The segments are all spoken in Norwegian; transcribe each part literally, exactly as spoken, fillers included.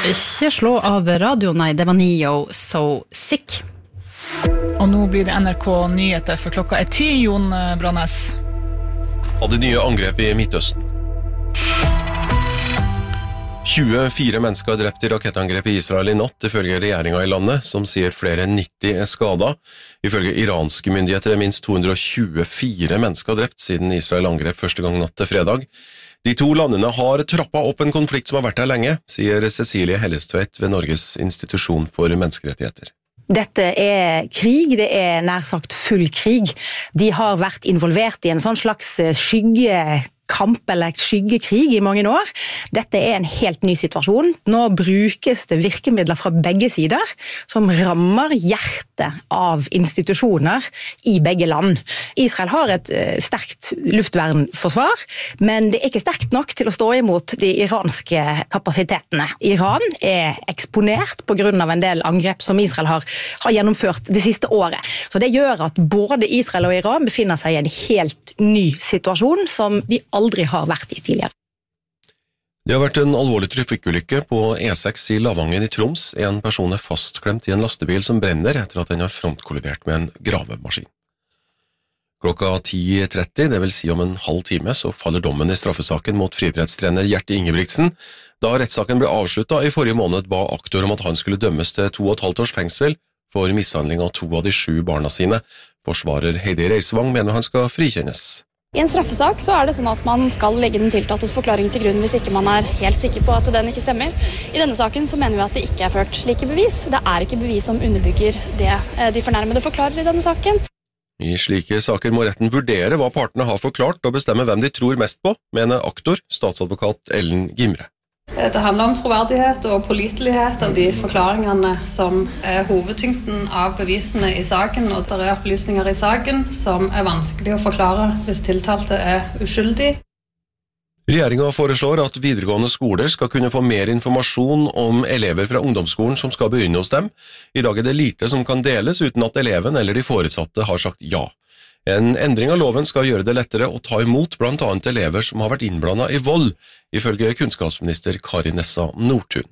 Ikke slå av radio, nei, det var Neo So Sick. Og nå blir det N R K Nyheter, for klokka er ti, Jon Brannes. Av det nye angrep i Midtøsten. tjuefire mennesker er drept i rakettangrep i Israel i natt, ifølge regjeringen i landet, som sier flere enn nitti er skadet. Ifølge iranske myndigheter er minst to hundre og tjuefire mennesker drept siden Israel angrep første gang natt til fredag. De to landene har trappet opp en konflikt som har vært her lenge, sier Cecilie Hellestveit ved Norges institusjon for menneskerettigheter. Dette er krig, det er nær sagt full krig. De har vært involvert i en sånn slags skyggekamp eller skyggekrig i mange år. Dette er en helt ny situasjon. Nå brukes det virkemidler fra begge sider som rammer hjertet av institusjoner i begge land. Israel har et sterkt luftvernforsvar, men det er ikke sterkt nok til å stå imot de iranske kapasitetene. Iran er eksponert på grunn av en del angrep som Israel har, har gjennomført det siste året. Så det gjør at både Israel og Iran befinner seg i en helt ny situasjon som de aldri har vært i tidligere. Det har vært en alvorlig trafikkulykke på E seks i Lavangen i Troms. En person er fastklemt i en lastebil som brenner etter at den har frontkollidert med en gravemaskin. Klokka ti tretti, det vil si om en halv time, så faller dommen i straffesaken mot friidrettstrener Gjert Ingebrigtsen. Da rettssaken ble avsluttet i forrige måned ba aktor om at han skulle dømmes til to og et halvt års fengsel for mishandling av to av de sju barna sine. Forsvarer Heidi Reisvang mener han skal frikjennes. I en straffesak så er det sånn at man skal legge den tiltaltes forklaring til grunn hvis ikke man er helt sikker på at den ikke stemmer. I denne saken så mener vi at det ikke er ført slike bevis. Det er ikke bevis som underbygger det de fornærmede forklarer i denne saken. I slike saker må retten vurdere hva partene har forklart og bestemme hvem de tror mest på, mener aktor, statsadvokat Ellen Gimre. Det handler om troverdighet og pålitelighet av de forklaringene som er hovedtyngden av bevisene i saken, og det er opplysninger i saken som er vanskelig å forklare hvis tiltalte er uskyldig. Regjeringen foreslår at videregående skoler skal kunne få mer informasjon om elever fra ungdomsskolen som skal begynne hos dem. I dag er det lite som kan deles uten at eleven eller de foresatte har sagt ja. En endring av loven skal gjøre det lettere å ta imot blant annet elever som har vært innblandet i vold, ifølge kunnskapsminister Kari Nessa Nordtun.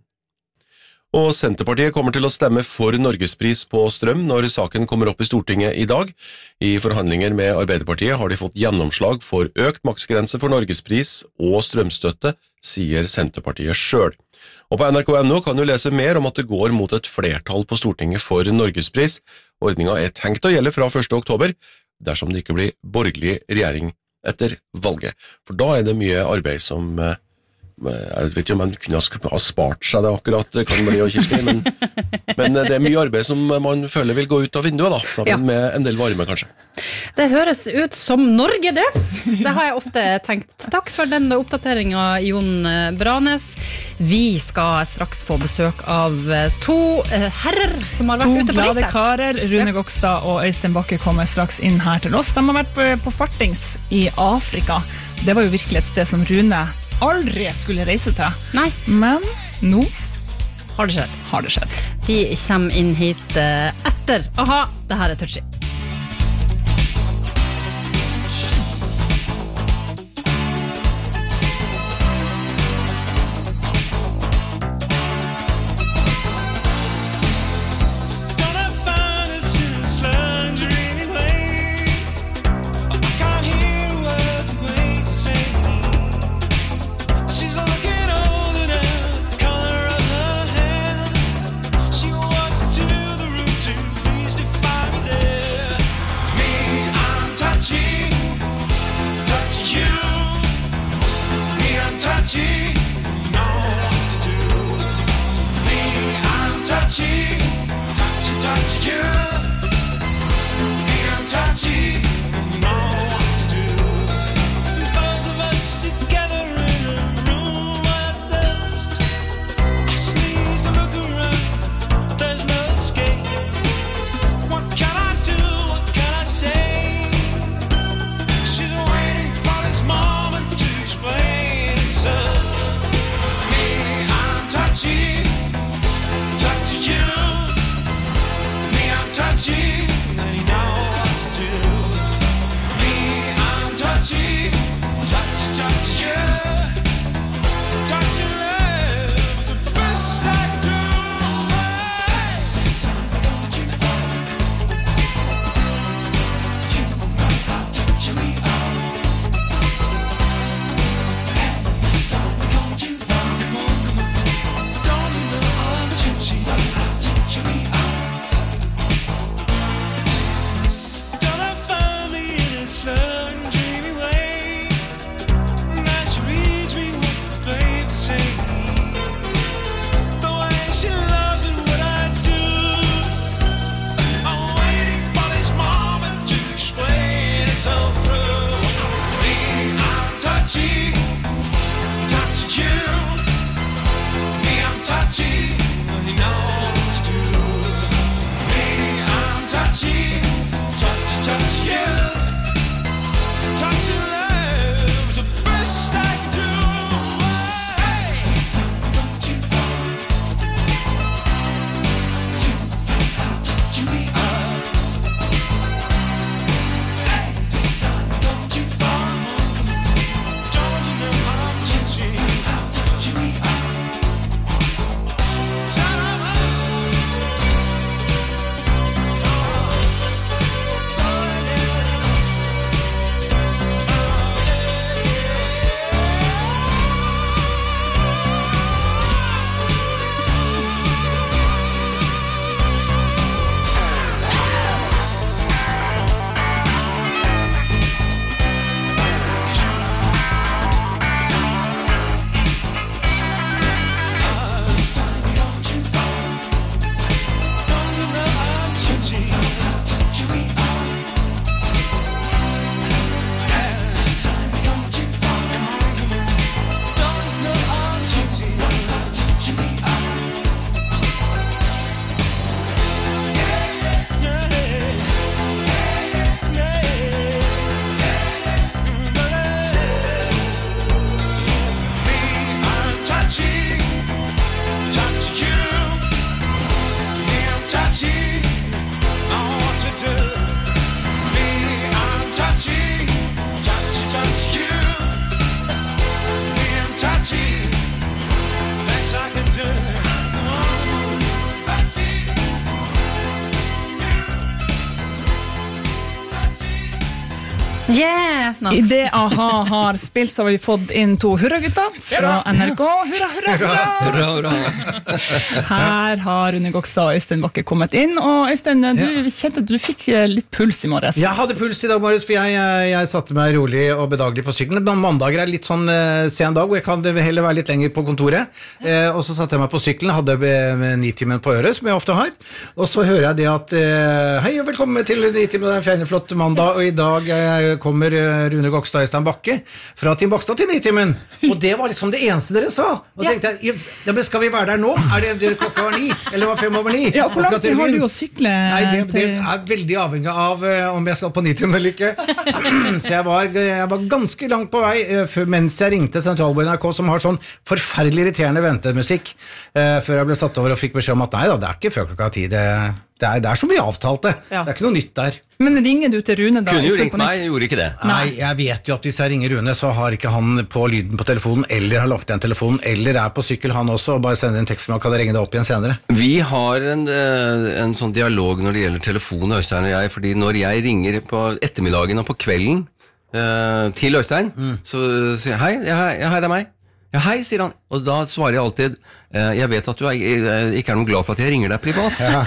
Og Senterpartiet kommer til å stemme for Norgespris på strøm når saken kommer opp i Stortinget i dag. I forhandlinger med Arbeiderpartiet har de fått gjennomslag for økt maksgrense for Norgespris og strømstøtte, sier Senterpartiet selv. Og på N R K punktum N O kan du lese mer om at det går mot et flertall på Stortinget for Norgespris. Ordningen er tenkt å gjelde fra første oktober, dersom det ikke blir borgerlig regjering etter valget. For da er det mye arbeid som, jeg vet ikke om man kunne ha spart seg det akkurat, det kan bli å Kirsti, men, men det er mye arbeid som man føler vil gå ut av vinduet da, sammen ja. Med en del varme kanskje. Det høres ut som Norge det. Det har jeg ofte tenkt. Takk for denne oppdateringen, Jon Brannes. Vi skal straks få besøk av to herrer som har vært to ute på reise. To glade karer, Rune Gokstad og Øystein Bakke kommer straks inn her til oss. De har vært på fartings i Afrika. Det var jo virkelig et sted som Rune aldri skulle reise til. Nei. Men nå har det skjedd. Har det skjedd. De kommer inn hit etter. Aha, det her er Touchy. Touchy, touchy, and you know what to do. Yeah! No. I det A-ha har spilt, så har vi fått inn to hurragutter fra N R K. Hurra, hurra, hurra! Hurra, hurra. Her har Rune Gokstad og Øystein Bakke kommet inn. Og Øystein, du kjente at du fikk litt puls i morges. Jeg hadde puls i dag morges, for jeg, jeg, jeg satte meg rolig og bedagelig på sykkelen. Mandager er litt sånn uh, sen dag, hvor jeg kan heller være litt lenger på kontoret. Uh, og så satte jeg meg på sykkelen, hadde Nitimen på øret, som jeg ofte har. Og så hører jeg det at uh, hei og velkommen til Nitimen, det er en fjerneflott mandag, og i dag uh, kommer Rune Gokstad og Øystein Bakke fra Team Bakstad til Nitimen. Og det var liksom det eneste dere sa. Og ja. tenkte jeg, ja, men skal vi være der nå? Er det, det klokka var ni? Eller var fem over ni? Ja, hvor langt tid har du å sykle? Nei, det, det er veldig avhengig av uh, om jeg skal på Nitimen eller ikke. Så jeg var, jeg var ganske langt på vei uh, mens jeg ringte Sentralborg N R K, som har sånn forferdelig irriterende ventemusikk, uh, før jeg ble satt over og fikk beskjed om at nei da, det er ikke før klokka ti, det, det, er, det er som vi avtalte. Ja. Det er ikke noe nytt der. Men ringer du til Rune da? Kunne jo ringt meg, gjorde ikke det. Nei, jeg vet jo at hvis jeg ringer Rune, så har ikke han på lyden på telefonen, eller har lagt igjen telefonen, eller er på sykkel han også, og bare sender en tekst med og kan ringe deg opp igjen senere. Vi har en, en sånn dialog når det gjelder telefon, Øystein og jeg, fordi når jeg ringer på ettermiddagen og på kvelden uh, til Øystein, mm. så sier jeg, hei, jeg, her er meg. Ja, hei, sier han, og da svarer jeg alltid, uh, jeg vet at du er, ikke er noe glad for at jeg ringer deg privat. Ja.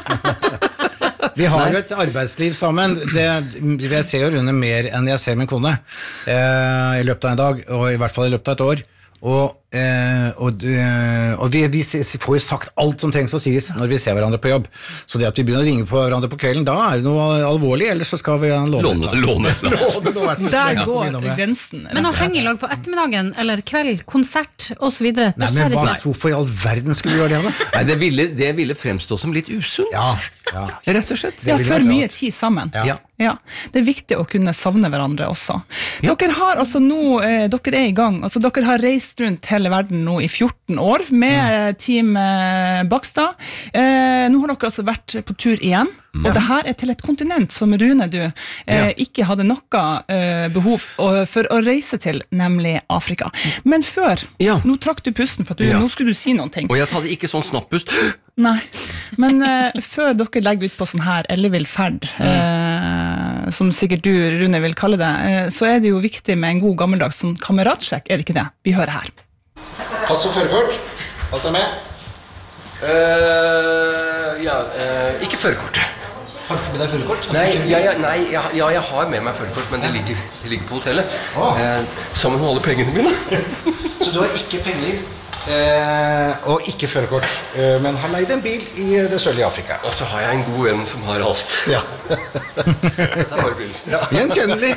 Vi har jo et arbeidsliv sammen. Det, jeg ser jo Rune mer enn jeg ser min kone eh, i løpet av en dag, og i hvert fall i løpet av et år. Og, eh, og, og vi, vi får jo sagt alt som trengs å sies når vi ser hverandre på jobb. Så det at vi begynner å ringe på hverandre på kvelden, da er det noe alvorlig, eller så skal vi låne låne, låne, låne. Der går grensen. Men å henge i lag på ettermiddagen eller kveld, konsert og så videre, det skjer ikke. Nei, men hvorfor i all verden skulle vi gjøre det da? Nei, det ville, det ville fremstå som litt usunt. Ja, ja. Rett og slett. Ja, for mye tid sammen. Ja. Ja, det er viktig å kunne savne hverandre også. Ja. Dere har altså nå, eh, dere er i gang, altså dere har reist rundt hele verden nå i fjorten år med mm. Team eh, Bakstad. Eh, nå har dere altså vært på tur igjen, mm. og det her er til et kontinent som Rune, du, eh, ja. ikke hadde noe eh, behov for å reise til, nemlig Afrika. Men før, ja. nå trakk du pusten, for at du, ja. nå skulle du si noen ting. Og jeg hadde ikke sånn snappust. Nei, men eh, før dere legger ut på sånn her ellevill ferd, eh, som sikkert du, Rune, vil kalle det, eh, så er det jo viktig med en god gammeldags sånn kameratsjekk, er det ikke det? Vi hører her. Pass og førerkort, alt er med? Uh, ja, uh, ikke førerkort. Har du med deg førerkort? Nei, ja, ja, nei ja, ja, jeg har med meg førerkort, men det ligger, det ligger på hotellet. Oh. Uh, sammen med alle pengene mine. Så du har ikke penger? Eh, og ikke førerkort, eh, men har leid en bil i det sørlige Afrika. Og så har jeg en god venn som har alt. Ja. Det var begynnelsen. Ja, gjenkjennelig.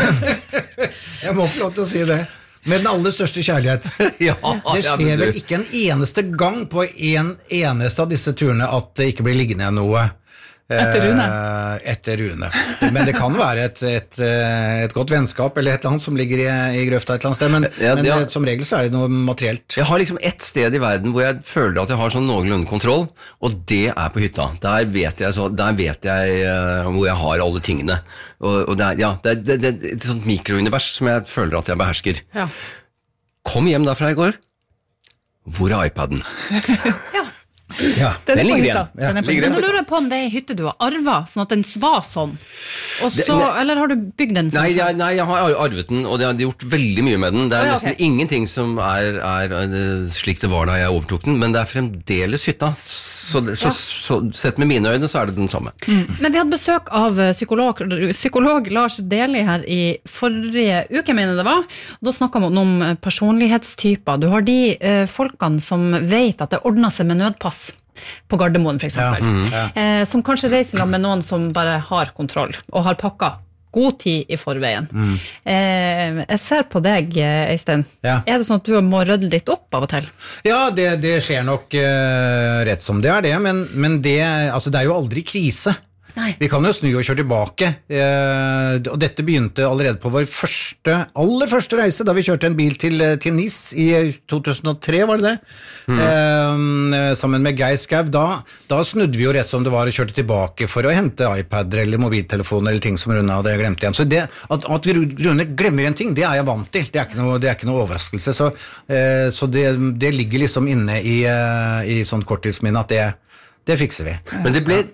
Jeg må få lov til å si det. Med den aller største kjærlighet. Ja, det skjer vel ikke en eneste gang på en eneste av disse turene at det ikke blir liggende noe. Etter Rune. Etter Rune. Men det kan være et, et, et godt vennskap eller et eller annet som ligger i, i grøfta et eller annet sted, men, ja, men ja. som regel så er det noe materielt. Jeg har liksom ett sted i verden hvor jeg føler at jeg har sånn noenlunde kontroll, og det er på hytta. Der vet jeg, så, der vet jeg uh, hvor jeg har alle tingene. Og, og det, er, ja, det, er, det, det er et sånt mikrounivers som jeg føler at jeg behersker. Ja. Kom hjem derfra i går. Hvor er iPaden? Ja. Ja, den, den ligger igjen. Ja. Men du lurer på om det er en hytte du har arvet, sånn at den var sånn. Og så, det, eller har du bygd den sånn? Nei, jeg, nei, jeg har arvet den, og de har gjort veldig mye med den. Det er oh, ja, nesten okay. ingenting som er, er, er slik det var da jeg overtok den, men det er fremdeles hytta. Så, så, ja. så, så sett med mine øyne så er det den samme. Mm. Men vi hadde besøk av psykolog, psykolog Lars Deli her i forrige uke, mener det var. Da snakket man om personlighetstyper. Du har de uh, folkene som vet at det ordner seg med nødpass på Gardermoen for eksempel. Ja. Mm. Ja. Eh, som kanskje reiser med noen som bare har kontroll og har pakket god tid i forveien. Mm. Eh, jeg ser på deg, Øystein. Ja. Er det sånn at du må rødde litt opp av og til? Ja, det, det skjer nok uh, rett som det er det, men, men det, altså, det er jo aldri krise. Nei. Vi kan jo snu og kjøre tilbake, eh, og dette begynte allerede på vår første, aller første reise, da vi kjørte en bil til, til Nice i to tusen og tre, var det det? Mm. Eh, sammen med Geir Skau. Da, da snudde vi jo rett som det var og kjørte tilbake for å hente iPader eller mobiltelefoner eller ting som Rune hadde glemt igjen. Så det, at, at vi Rune glemmer en ting, det er jeg vant til. Det er ikke noe, det er ikke noe overraskelse. Så, eh, så det, det ligger liksom inne i, i sånn korttidsminne at det, det fikser vi. Men det ble...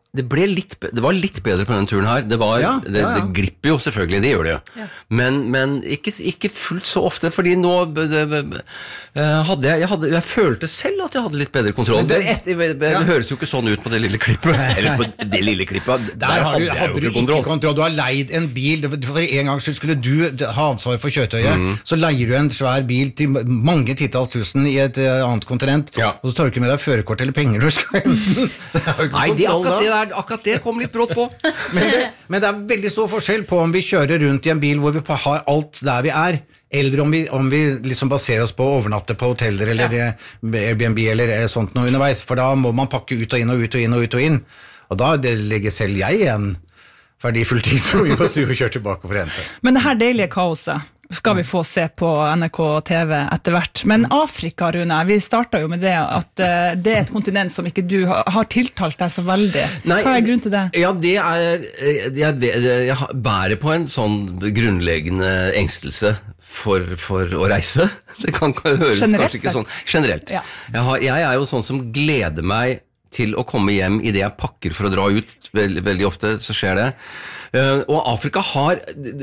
det ble litt, det var litt bedre på denne turen her. Det var, ja, det, ja, ja. det glipper jo selvfølgelig, det gjør det jo. Ja. Men, men ikke, ikke fullt så ofte, fordi nå det, det, hadde jeg, jeg, hadde, jeg følte selv at jeg hadde litt bedre kontroll. Det, det, det, det ja. høres jo ikke sånn ut på det lille klippet. Eller på det lille klippet. Der, Der hadde, du, jeg hadde jo du ikke kontroll. Ikke kontroll. Du har leid en bil, for en gang skyld skulle du ha ansvar for kjøretøyet, mm. så leier du en svær bil til mange titalls tusen i et annet kontinent, ja. og så tar du ikke med deg førerkort eller penger du skal enten. Nei, det, akkurat, det der, akkurat det kom litt brått på. men, det, men det er veldig stor forskjell på om vi kjører rundt i en bil hvor vi har alt der vi er, eller om vi, om vi liksom baserer oss på å overnatte på hoteller eller ja. Airbnb eller sånt noe underveis, for da må man pakke ut og inn og ut og inn og ut og inn, og da legger selv jeg igjen verdifull tid som vi må kjøre tilbake for å hente. Men det her deilige kaoset skal vi få se på N R K T V etter hvert. Men Afrika, Rune, vi startet jo med det at uh, det er et kontinent som ikke du har, har tiltalt deg så veldig. Nei, hva er grunnen til det? Ja, det er, jeg, jeg bærer på en sånn grunnleggende engstelse for, for å reise. Det kan høres generelt, kanskje ikke sånn. Generelt. Ja. Jeg, har, jeg er jo sånn som gleder meg til å komme hjem i det jeg pakker for å dra ut. Veldig, veldig ofte så skjer det. Uh, og Afrika har...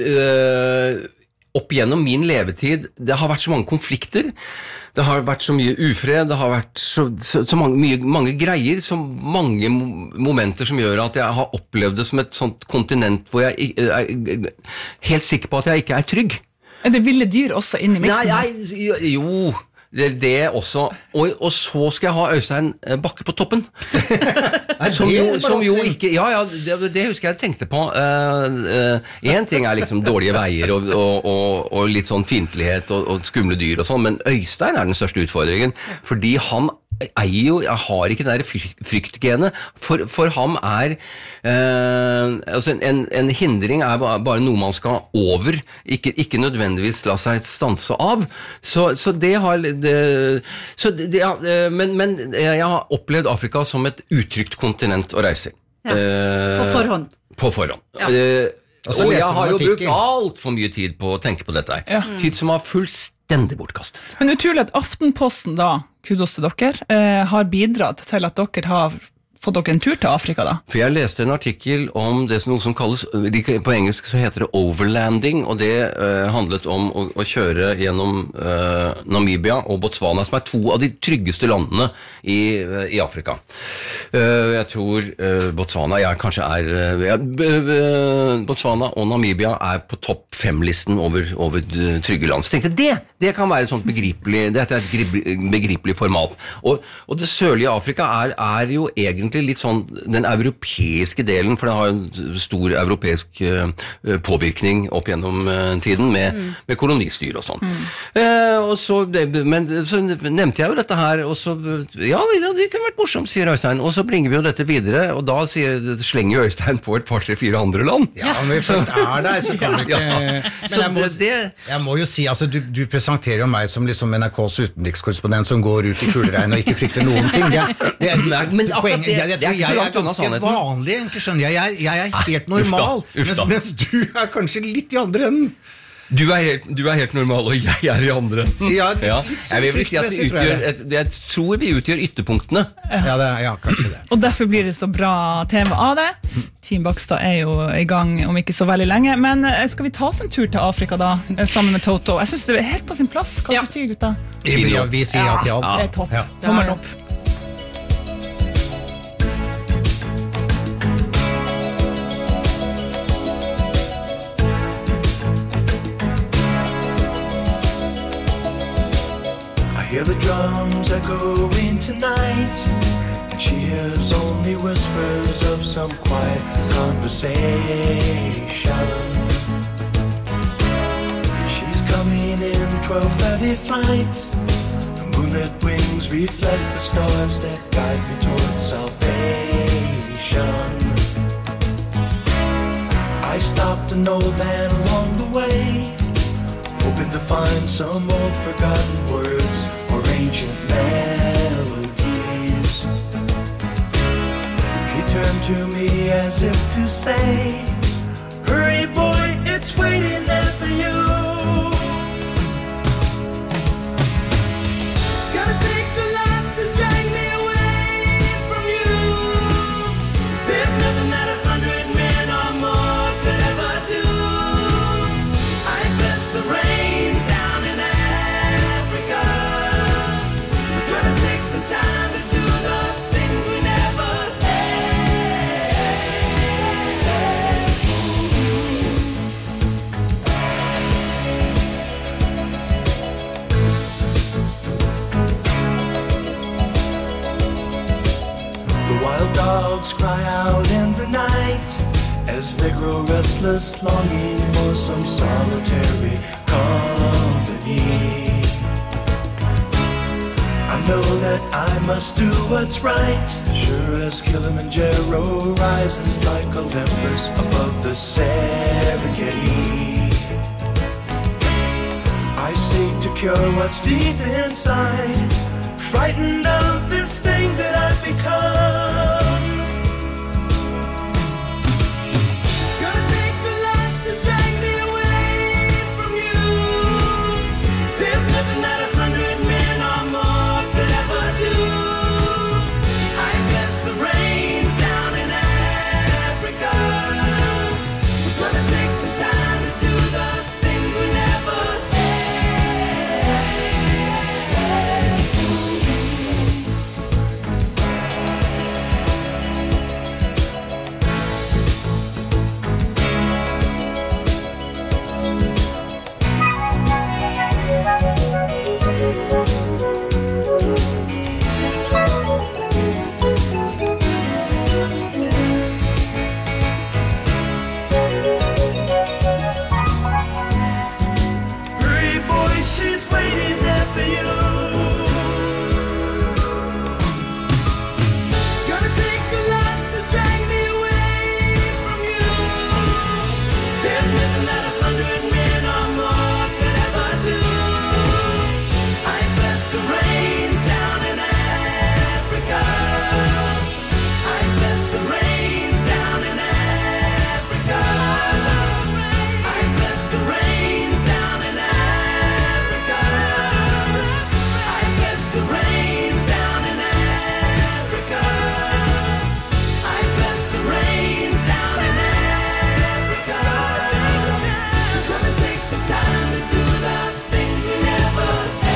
Uh, opp gjennom min levetid, det har vært så mange konflikter, det har vært så mye ufred, det har vært så, så, så mange, mye, mange greier, så mange momenter som gjør at jeg har opplevd det som et sånt kontinent hvor jeg er helt sikker på at jeg ikke er trygg. Er det ville dyr også inne i miksen? Nei, jeg, jo... Det er det også, og, og så skal jeg ha Øystein Bakke på toppen. som, jo, som jo ikke, ja, ja, det, det husker jeg tenkte på. Uh, uh, en ting er liksom dårlige veier og, og, og, og litt sånn fiendtlighet og, og skumle dyr og sånn, men Øystein er den største utfordringen, fordi han eier jo, jeg har ikke det der fryktgenet, for, for ham er eh, altså en, en hindring er bare noe man skal over, ikke, ikke nødvendigvis la seg stanse av, så, så det har det, så det, ja, men, men jeg har opplevd Afrika som et utrygt kontinent å reise ja, eh, på forhånd på forhånd ja. eh, og jeg har jo brukt alt for mye tid på å tenke på dette ja. Tid som var fullstendig bortkastet. Men utrolig at Aftenposten da, kudos til dere, eh, har bidratt til at dere har fått dere en tur til Afrika da? For jeg leste en artikkel om det som, noe som kalles, på engelsk så heter det overlanding, og det uh, handlet om å, å kjøre gjennom uh, Namibia og Botswana, som er to av de tryggeste landene i, uh, i Afrika. Uh, jeg tror uh, Botswana jeg kanskje er uh, ja, Botswana og Namibia er på topp fem-listen over, over trygge land. Så jeg tenkte, det, det kan være et sånt begripelig, det er et begripelig format. Og, og det sørlige Afrika er, er jo egentlig litt sånn den europeiske delen, for det har en stor europeisk uh, påvirkning opp gjennom uh, tiden med, mm. med kolonistyr og sånn. Mm. Uh, og så, men så nevnte jeg jo dette her, og så, ja, det kunne vært morsomt, sier Øystein, og så bringer vi jo dette videre, og da sier, slenger Øystein på et par, tre, fire andre land. Ja, men vi først er der, så kan vi ikke... Ja. Men jeg må, det, jeg må jo si, altså, du, du presenterer jo meg som liksom N R K's utenrikskorrespondent som går ut i kuleregn og ikke frykter noen ting. Det, det er, Nei, men akkurat det, jeg, jeg, jeg, jeg er ganske vanlig, egentlig, skjønner jeg. Jeg, jeg er helt normal, ufta, ufta. Mens, mens du er kanskje litt i andre enden. Du er, helt, du er helt normal, og jeg er i andre enden. Ja, ja. Jeg vil vel si at vi utgjør, jeg, jeg tror vi utgjør ytterpunktene. Ja, det, ja, kanskje det. Og derfor blir det så bra T V av det. Team Bakstad er jo i gang om ikke så veldig lenge, men skal vi ta oss en tur til Afrika da, sammen med Toto? Jeg synes det er helt på sin plass. Hva ja. sier gutta? Ja, vi sier ja til alt. Ja, det er topp. Ja. Tommelen opp. Hear the drums echoing tonight, and she hears only whispers of some quiet conversation. She's coming in twelve thirty flight. The moonlit wings reflect the stars that guide me towards salvation. I stopped an old man along the way, hoping to find some old forgotten words or ancient melodies. He turned to me as if to say, hurry boy, it's waiting there for you. Gotta take the life to drag me away from you. There's no dogs cry out in the night as they grow restless, longing for some solitary company. I know that I must do what's right, sure as Kilimanjaro rises like Olympus above the Serengeti. I seek to cure what's deep inside, frightened of this thing that I've become. Gonna take a lot to drag me away from you. There's nothing that a hundred men or more could ever do. I guess the rain's down in Africa. We're gonna take some time to do the things we never Hurry, boy, she's waiting there for you. Gonna take a lot to drag me away from you. There's nothing that a hundred men or more could ever do. I bless the rains down in Africa. I bless the rains down in Africa. I bless the rains down in Africa. I bless the rains down in Africa. I bless the rains down in Africa. We're gonna take some time to do the things we never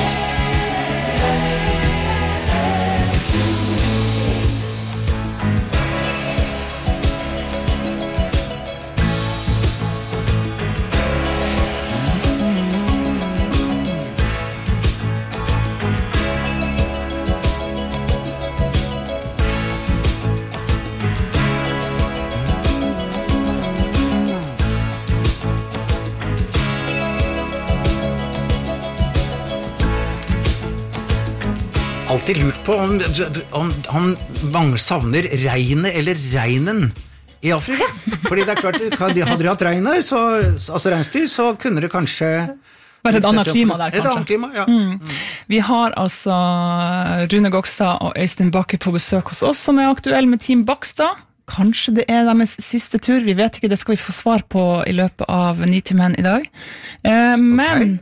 Alltid lurt på om, om, om mange savner regnet eller regnen i Afrika. Fordi det er klart, hadde de hatt regn her, så, altså regnsdyr, så kunne det kanskje Bare et annet klima der, Et kanskje. annet klima, ja. Mm. Vi har altså Rune Gokstad og Øystein Bakke på besøk hos oss, som er aktuell med Team Bakstad. Kanskje det er deres siste tur, vi vet ikke, det skal vi få svar på i løpet av Nitimen i dag. Eh, men...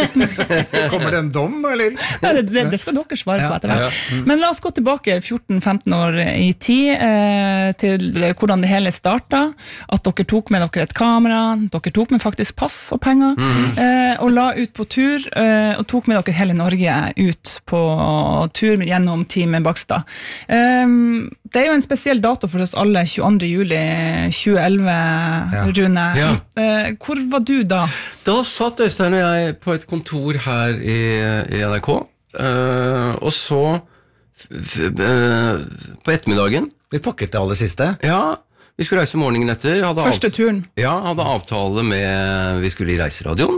Kommer det en dom, eller? Ja, det, det, det skal dere svare på etter hvert. Ja, ja. Men la oss gå tilbake fjorten femten år i tid, eh, til hvordan det hele startet, at dere tok med dere et kamera, dere tok med faktisk pass og penger, Mhm. eh, og la ut på tur, eh, og tok med dere hele Norge ut på tur gjennom Team Bakstad. Eh, det er jo en spesiell dato for oss alle, tjueandre juli tjue elleve, Rune. Ja. Eh, hvor var du da? Da satt Øystein og jeg på et kontor her i, i N R K, eh, og så f, f, eh, på ettermiddagen. Vi pakket det aller siste. Ja, vi skulle reise morgenen etter. Hadde Første avt- turen. Ja, hadde avtale med, vi skulle i reiseradioen,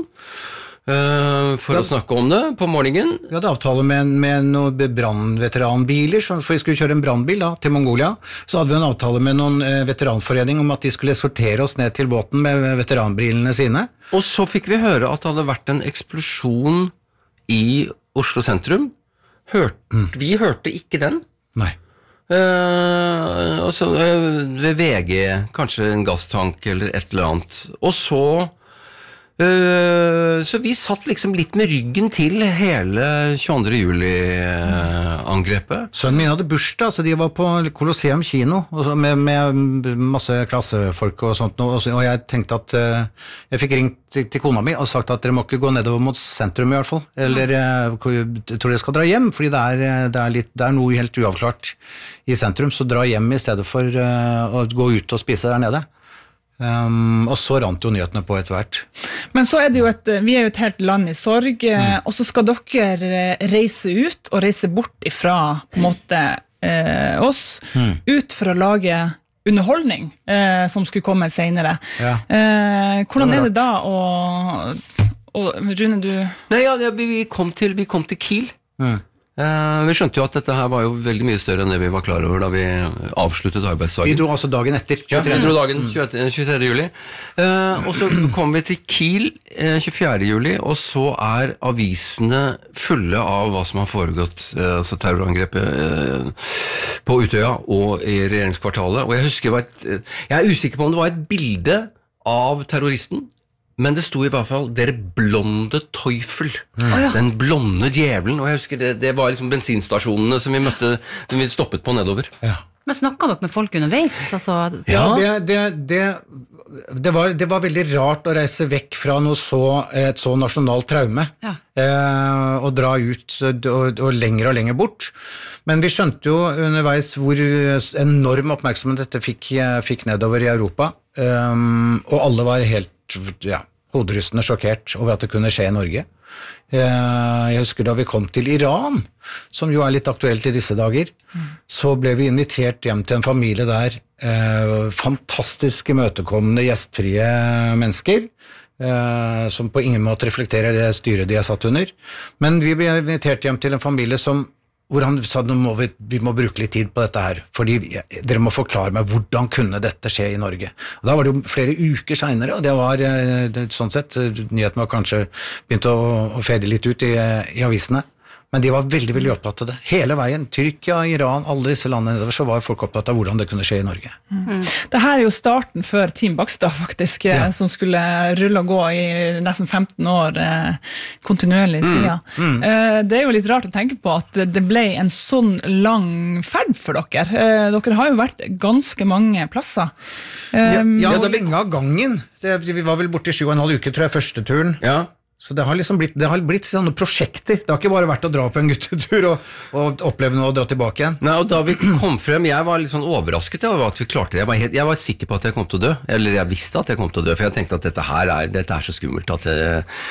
eh, for Ja. å snakke om det på morgenen. Vi hadde avtale med, med noen brannveteranbiler, så- for vi skulle kjøre en brannbil da, til Mongolia. Så hadde vi en avtale med noen eh, veteranforening om at de skulle eskortere oss ned til båten med veteranbilene sine. Og så fikk vi høre at det hadde vært en eksplosjon i Oslo sentrum. Hørt, Vi hørte ikke den. Nei. Eh, og så, eh, ved V G, kanskje en gasstank eller et eller annet. Og så eh, Så vi satt liksom litt med ryggen til hele tjueandre juli-angrepet. Sønnen min hadde bursdag, så de var på Colosseum kino og så med, med masse klassefolk og sånt, og, så- og jeg tenkte at eh, jeg fikk ringt til, til kona mi og sagt at dere må ikke gå nedover mot sentrum i hvert fall, eller eh, jeg tror dere skal dra hjem, fordi det er, det er, litt, det er noe helt uavklart i sentrum, så dra hjem i stedet for eh, å gå ut og spise der nede. Um, og så rant jo nyhetene på etter hvert. Men så er det jo et, vi er jo et helt land i sorg, mm. og så skal dere reise ut og reise bort ifra på en måte eh, oss ut for å lage underholdning eh, som skulle komme senere. Ja. Eh, hvordan Det var er det da å, å Rune, du... Nei, ja, det- vi, vi, kom til, vi kom til Kiel. Mm. Eh, vi skjønte jo at dette her var jo veldig mye større enn det vi var klar over da vi avsluttet arbeidsdagen. Vi dro altså dagen etter, Ja, tjuetre. jeg dro dagen tjuetre juli. Eh, og så kom vi til Kiel eh, tjuefjerde juli, og så er avisene fulle av hva som har foregått, eh, altså terrorangrepet eh, på Utøya og i regjeringskvartalet. Og jeg husker, det var et, eh, jeg er usikker på om det var et bilde av terroristen, men det sto i hvert fall «Der blonde Teufel», den blonde djevelen, og jeg husker det, det var liksom bensinstasjonene som vi møtte, som vi stoppet på nedover. Ja. Men snakket dere med folk underveis? Altså, Ja, det, det, det, det, var, det var veldig rart å reise vekk fra noe så, et så nasjonalt traume, Ja. eh, og dra ut og, og lenger og lenger bort. Men vi skjønte jo underveis hvor enorm oppmerksomhet dette fikk, fikk nedover i Europa, um, og alle var helt ja, hoderystende sjokkert over at det kunne skje i Norge. Eh, jeg husker da vi kom til Iran, som jo er litt aktuelt i disse dager, så ble vi invitert hjem til en familie der, eh, fantastiske, møtekommende, gjestfrie mennesker, eh, som på ingen måte reflekterer det styret de er satt under. Men vi ble invitert hjem til en familie som hvor han sa at må vi, vi må bruke litt tid på dette her, fordi vi, dere må forklare meg hvordan kunne dette skje i Norge. Og da var det jo flere uker senere, og det var det, sånn sett, nyheten var kanskje begynt å, å fede litt ut i, i avisene, men de var veldig, veldig opptatt av det. Hele veien, Tyrkia, Iran, alle disse landene nedover, så var folk opptatt av hvordan det kunne skje i Norge. Mm. Det her er jo starten før Team Bakstad, faktisk, Ja. som skulle rulle og gå i nesten femten år eh, kontinuerlig siden. Mm. Eh, det er jo litt rart å tenke på at det ble en sånn lang ferd for dere. Eh, dere har jo vært ganske mange plasser. Eh, Ja, ja, Ja, og da- lenge av gangen. Det, vi var vel borte i sju og en halv uke, tror jeg, første turen. Ja. Så det har liksom blitt, det har blitt sånne prosjekter. Det har ikke bare vært å dra på en guttetur og, og oppleve noe og dra tilbake igjen. Nei, og da vi kom frem, jeg var litt sånn overrasket over at vi klarte det. Jeg var, helt, jeg var sikker på at jeg kom til å dø, eller jeg visste at jeg kom til å dø, for jeg tenkte at dette her er, dette er så skummelt at det,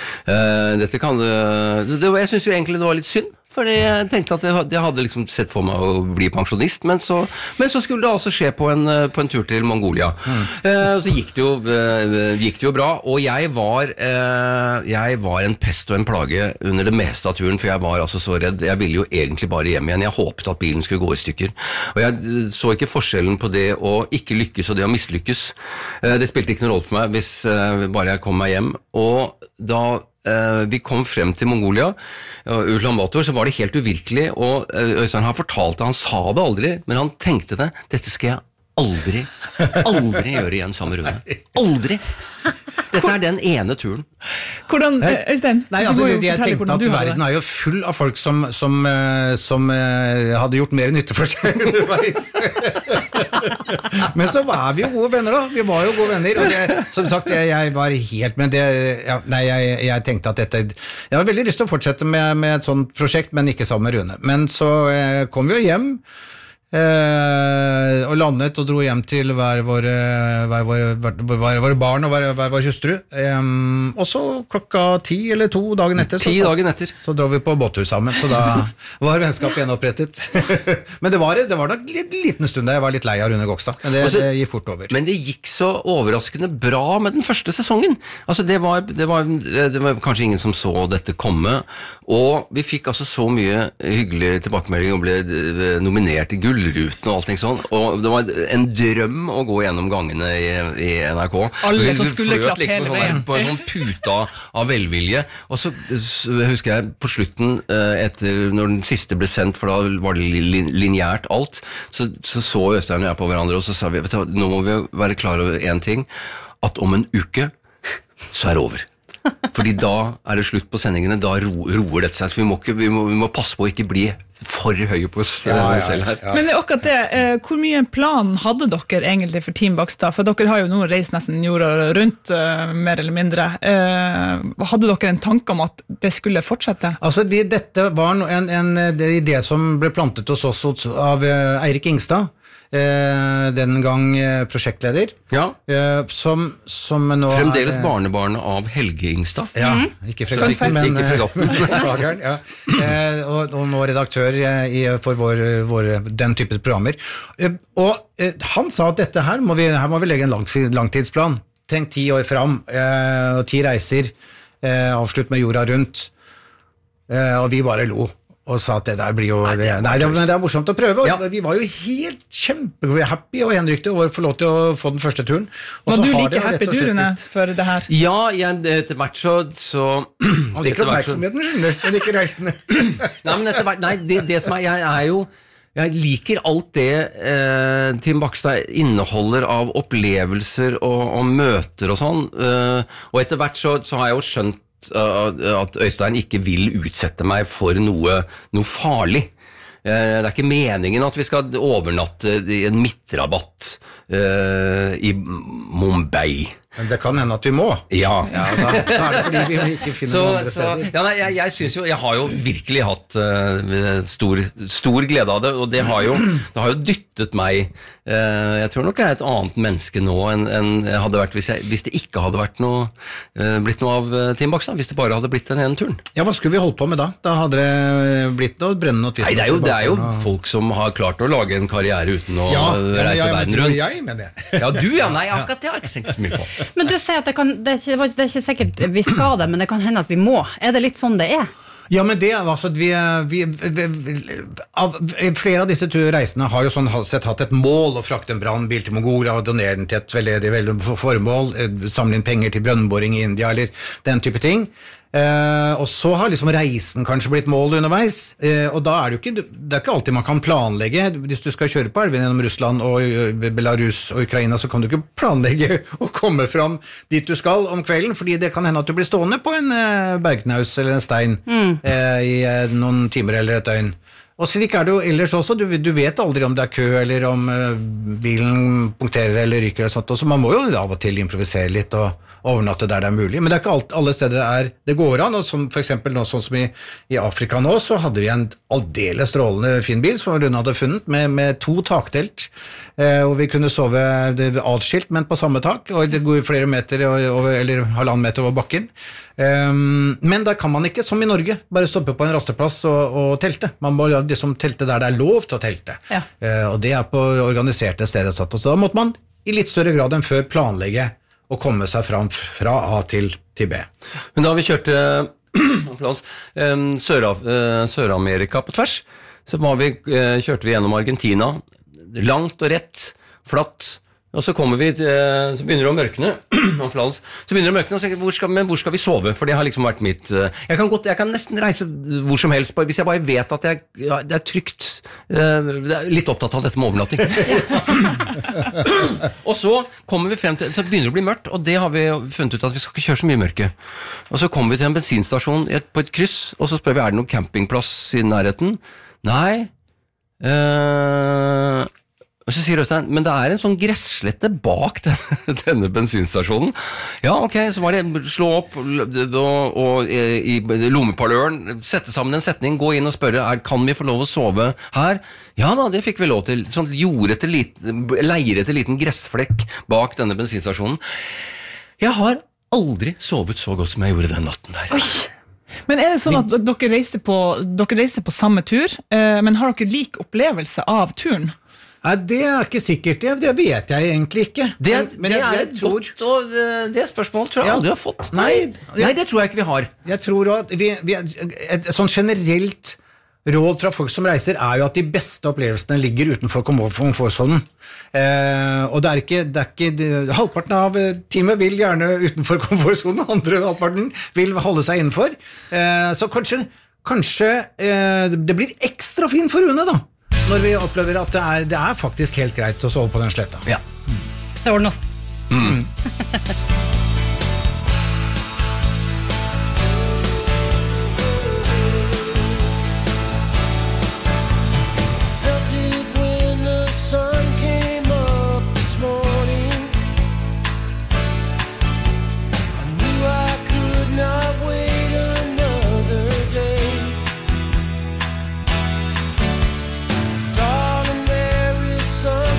uh, dette kan det, det var, jeg synes jo egentlig det var litt synd, fordi jeg tenkte at jeg hadde, jeg hadde liksom sett for meg å bli pensjonist, men så, men så skulle det altså skje på en, på en tur til Mongolia. Mm. Uh, så gikk det, jo, uh, gikk det jo bra, og jeg var, uh, jeg var en pest og en plage under det meste av turen, for jeg var altså så redd. Jeg ville jo egentlig bare hjem igjen. Jeg håpet at bilen skulle gå i stykker. Og jeg så ikke forskjellen på det å ikke lykkes og det å mislykkes. Uh, det spilte ikke noen rolle for meg hvis uh, bare jeg kom meg hjem. Og da vi kom frem til Mongolia, Ulan Bator, så var det helt uvirkelig, og Øystein han fortalte, han sa det aldri, men han tenkte det, dette skal jeg aldri, aldri gjøre igjen sammen med Rune. Aldri! Dette er den ene turen. Hvordan, Øystein? Nei, du altså, må jo jeg fortelle tenkte hvordan at du hadde det. verden er jo full av folk som, som, eh, som eh, hadde gjort mer nytte for seg underveis. Men så var vi jo gode venner da, vi var jo gode venner, og det, som sagt, jeg, jeg var helt med det, ja, nei, jeg, jeg tenkte at dette, jeg har veldig lyst til å fortsette med, med et sånt prosjekt, men ikke sammen med Rune. Men så eh, kom vi jo hjem, Eh, og landet og dro hjem til hver våre, hver våre, hver, hver våre barn og hver, hver vår hustru. Eh, og så klokka ti eller to dagen etter, Ti så, dagen etter. så dro vi på båttur sammen, så da var vennskapet gjenopprettet. Men det var, det var da en liten stund da jeg var litt lei av Rune Gokstad, men det, Altså, det gikk fort over. Men det gikk så overraskende bra med den første sesongen. Altså det var, det var, det var kanskje ingen som så dette komme, og vi fikk altså så mye hyggelig tilbakemelding og ble eh, nominert til Gullruten og allting sånn, og det var en drøm å gå gjennom gangene i, i N R K. Alle Vi som skulle fløt klappe hele sånn der veien. På en sånn puta av velvilje, og så, så husker jeg på slutten, eh, etter når den siste ble sendt, for da var det lin- lineært alt, så så, så Øystein og jeg på hverandre, og så sa vi, vet du, hva, nå må vi være klar over en ting, at om en uke så er det over. Fordi da er det slutt på sendingene, da ro, roer dette seg, så vi må, ikke, vi, må, vi må passe på å ikke bli for høye på oss Ja, ja, selv her. ja. Men det er akkurat det, eh, hvor mye plan hadde dere egentlig for Team Bakstad? For dere har jo nå reist nesten jorda rundt, eh, mer eller mindre. Eh, hadde dere en tanke om at det skulle fortsette? Altså, vi, dette var no- en, en det idé som ble plantet hos oss hos- av eh, Eirik Ingstad, eh, den gang eh, prosjektleder, Ja. eh, som, som nå Fremdeles er, barnebarnet av Helge Ingstad. Ja, ikke fregatten, men Ikke fregatten. Fageren, ja. eh, og, og nå redaktør eh, i, for vår, vår, den type programmer. Eh, og eh, han sa at dette her må vi, her må vi legge en langtid, langtidsplan. Tenk ti år fram, eh, og ti reiser, eh, avslutt med jorda rundt, eh, og vi bare lo. Og sa at det der blir jo Nei, det, nei, det, men det er morsomt å prøve. Og Ja. vi var jo helt kjempehappy og henrykte over å få lov til å få den første turen. Og Var så du har like det jo rett happy, og du, slett Rune, litt- for det her? Ja, jeg, etter hvert så, så Han liker etter hvert så- oppmerksomheten, skjønner du, men ikke reisende. Nei, men etter hvert, nei, det, det som er, jeg er jo jeg liker alt det eh, Tim Bakstad inneholder av opplevelser og, og møter og sånn, eh, og etter hvert så, så har jeg jo skjønt uh, at Øystein ikke vil utsette meg for noe, noe farlig. Eh, det er ikke meningen at vi skal overnatte i en midtrabatt eh, i Mumbai. Men det kan hende at vi må. Ja, Ja, da, da er det fordi vi ikke finner så, noen andre så, steder. ja, nei, jeg, jeg synes jo, jeg har jo virkelig hatt uh, stor, stor glede av det, og det har jo, det har jo dyttet meg, uh, jeg tror nok jeg er et annet menneske nå enn en jeg hadde vært hvis, jeg, hvis det ikke hadde vært noe, uh, blitt noe av uh, Tim Bakstad, hvis det bare hadde blitt den ene turen. Ja, hva skulle vi holdt på med da? Da hadde det blitt noe brennende og tvist. Nei, det er jo, det er jo folk som har klart å lage en karriere uten å ja, uh, ja, reise ja, verden men rundt. Jeg med det. Ja, du ja, nei, akkurat det har jeg ikke tenkt så mye på. Men du sier at det, kan, det, er ikke, det er ikke sikkert vi skal det, men det kan hende at vi må. Er det litt sånn det er? Ja, men det er altså at vi, vi, vi, vi av, flere av disse tur- reisene har jo sånn sett hatt et mål å frakte en brannbil til Mongolia og donere den til et veldedig vel- formål, eh, samle inn penger til brønnboring i India eller den type ting. Eh, og så har liksom reisen kanskje blitt mål underveis, eh, og da er det jo ikke, det er ikke alltid man kan planlegge. Hvis du skal kjøre på elven gjennom Russland og eh, Belarus og Ukraina, så kan du ikke planlegge å komme fram dit du skal om kvelden, fordi det kan hende at du blir stående på en eh, bergknaus eller en stein eh, i eh, noen timer eller et døgn. Og slik er det jo ellers også, du, du vet aldri om det er kø eller om uh, bilen punkterer eller ryker eller sånt, så man må jo av og til improvisere litt og overnatte der det er mulig, men det er ikke alt, alle steder det, er, det går an, og som for eksempel nå, sånn som i, i Afrika nå, så hadde vi en aldeles strålende fin bil som Rune hadde funnet, med, med to taktelt, eh, og vi kunne sove det, atskilt, men på samme tak, og det går flere meter, over, eller halvannen meter over bakken. Um, men da kan man ikke, som i Norge, bare stoppe på en rasteplass og, og telte. Man må lage det som telte der det er lov til å telte, Ja. uh, og det er på organiserte steder satt, og så da måtte man i litt større grad enn før planlegge å komme seg fram fra A til, til B. Men da vi kjørte um, Sør- uh, Sør-Amerika på tvers, så var vi, uh, kjørte vi gjennom Argentina, langt og rett, flatt, og så kommer vi, uh, så begynner det å mørkne, så begynner det å mørkne, og så tenker jeg, hvor skal, men hvor skal vi sove? For det har liksom vært mitt, uh, jeg kan godt, jeg kan nesten reise hvor som helst, bare, hvis jeg bare vet at jeg, ja, det er trygt, uh, det er litt opptatt av dette med overnatting. Og så kommer vi frem til, så begynner det å bli mørkt, og det har vi funnet ut at vi skal ikke kjøre så mye mørke. Og så kommer vi til en bensinstasjon i et, på et kryss, og så spør vi, er det noen campingplass i nærheten? Nei. Eh... Og så sier Øystein, men det er en sånn gresslette bak denne, denne bensinstasjonen. Ja, ok, så var det slå opp og, og, og i lommeparløren, sette sammen en setning, gå inn og spørre, er, kan vi få lov å sove her? Ja da, det fikk vi lov til. Sånn jordete liten, leirete liten gressflekk bak denne bensinstasjonen. Jeg har aldri sovet så godt som jeg gjorde den natten der. Oi! Men er det sånn at dere reiser på, dere reiser på samme tur, eh, men har dere lik opplevelse av turen? Nei, det er ikke sikkert, det, det vet jeg egentlig ikke. Det, Men det jeg- er jeg et tror- godt og det spørsmålet tror jeg Ja. aldri har fått. Nei, Nei, det tror jeg ikke vi har. Jeg tror at vi, vi, et sånn generelt råd fra folk som reiser er jo at de beste opplevelsene ligger utenfor komfortsonen. Eh, og det er ikke, det er ikke det, halvparten av teamet vil gjerne utenfor komfortsonen, andre halvparten vil holde seg innenfor. Eh, så kanskje, kanskje eh, det blir ekstra fint for Rune da, når vi opplever at det er, det er faktisk helt greit å sove på den sletta. Ja. Det ordner seg. Felt it when the sun came up this morning. I knew I could not wait another day. Darling, there is sun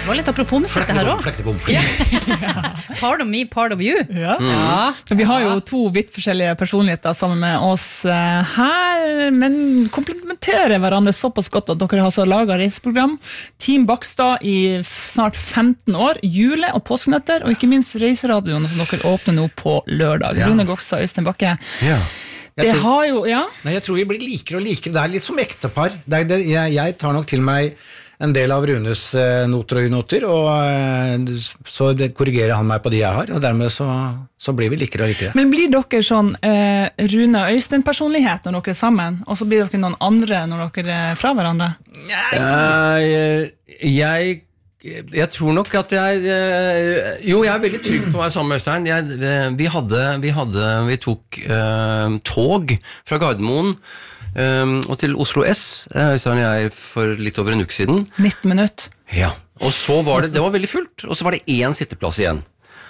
var litt apropos musikk det her også. Flektebom, flektebom. Part of me, part of you. Ja. Ja. Vi har jo to vidt forskjellige personligheter sammen med oss eh, her, men komplementerer hverandre såpass godt at dere har så laget reiseprogram. Team Bakstad i snart femten år, jule- og påskenøtter, og ikke minst reiseradioen som dere åpner nå på lørdag. Ja. Rune Gokstad, Øystein Bakke. Ja. Det Jeg tror- har jo, ja. Nei, jeg tror vi blir likere og likere. Det er litt som ektepar. Det er, det, jeg, jeg tar nok til meg en del av Runes eh, noter og unoter, og eh, så det korrigerer han meg på de jeg har, og dermed så, så blir vi likere og likere. Men blir dere sånn eh, Rune og Øystein-personlighet når dere er sammen, og så blir dere noen andre når dere er fra hverandre? Jeg, jeg jeg tror nok at jeg eh, Jo, jeg er veldig trygg på å være sammen med Øystein. Jeg, eh, vi, hadde, vi, hadde, vi tok eh, tog fra Gardermoen eh, og til Oslo S, eh, Øystein og jeg, for litt over en uke siden. nitten minutter. Ja, og så var det, det var veldig fullt, og så var det én sitteplass igjen.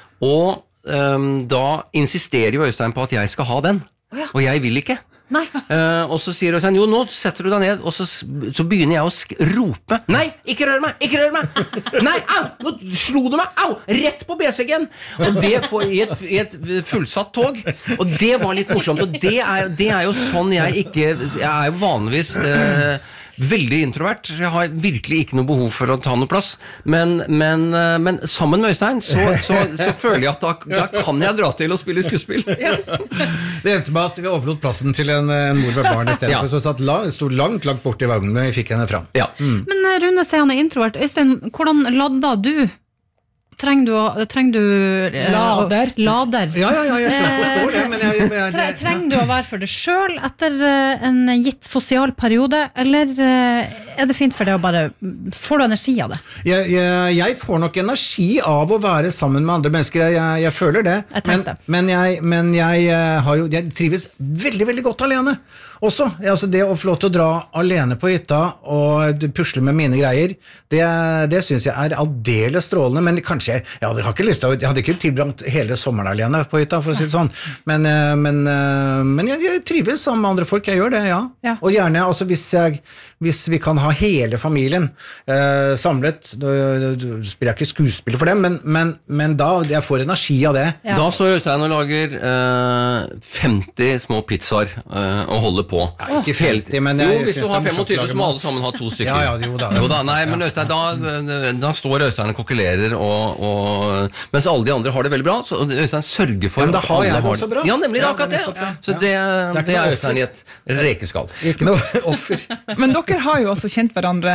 Og eh, da insisterer jo Øystein på at jeg skal ha den, og jeg vil ikke. Nei. Uh, og så sier Øystein, jo, nå setter du deg ned, og så, så begynner jeg å sk rope. Nei, ikke rør meg, ikke rør meg! Nei, au, nå slo du meg, au, rett på B C G-en! Og det får, i, et, i et fullsatt tog, og det var litt morsomt, og det er, det er jo sånn jeg ikke, jeg er jo vanligvis uh, veldig introvert, jeg har virkelig ikke noe behov for å ta noe plass, men, men, uh, men sammen med Øystein, så, så, så føler jeg at da, da kan jeg dra til å spille skuespill. Ja. Det endte med at vi overlot plassen til en, en mor med barn i stedet, Ja. for så satt lang, stod langt, langt bort i vagnen, men vi fikk henne fram. Ja. Mm. Men eh, Rune sier han er introvert. Øystein, hvordan ladder du? Trenger du, å- trenger du eh, Lader. lader? Ja, ja, ja, jeg skjønner- forstår det, men jeg... jeg, jeg Tre, trenger du å være for deg selv etter eh, en gitt sosial periode, eller eh, er det fint for deg å bare, får du energi av det? Jeg, jeg, jeg får nok energi av å være sammen med andre mennesker, jeg, jeg, jeg føler det, Jeg men, tenkte. men, jeg, men jeg, eh, har jo, jeg trives veldig, veldig godt alene også. Altså det å få lov til å dra alene på hytta og pusle med mine greier, det, det synes jeg er aldeles strålende, men kanskje jeg, jeg, hadde, ikke lyst til å, jeg hadde ikke tilbrakt hele sommeren alene på hytta, for å si det sånn, men, eh, men, eh, men jeg, jeg trives sammen med andre folk, jeg gjør det, ja. Ja. Og gjerne, altså hvis, jeg, hvis vi kan ha hele familien eh, samlet, da, da spiller jeg ikke skuespill for dem, men, men, men da jeg får energi av det. Ja. Da står Øystein og lager eh, femti små pizzaer eh, og holder på. Ja, ikke femti, men jeg Jo, hvis du synes har det er morsomt å femogtyve, lage så må mat. alle sammen ha to stykker. Ja, ja, jo da, det er jo da sant. Nei, men Ja. Øystein, da, da står Øystein og kokkelerer, og, og, mens alle de andre har det veldig bra, så Øystein sørger for Ja, men da at har alle jeg det har også bra. Ja, nemlig, det er Ja, akkurat det det. er nettopp det. Så Ja. det, Det er det ikke er noe Øystein i et rekeskall. Ikke noe offer. Men dere har jo også kjent hverandre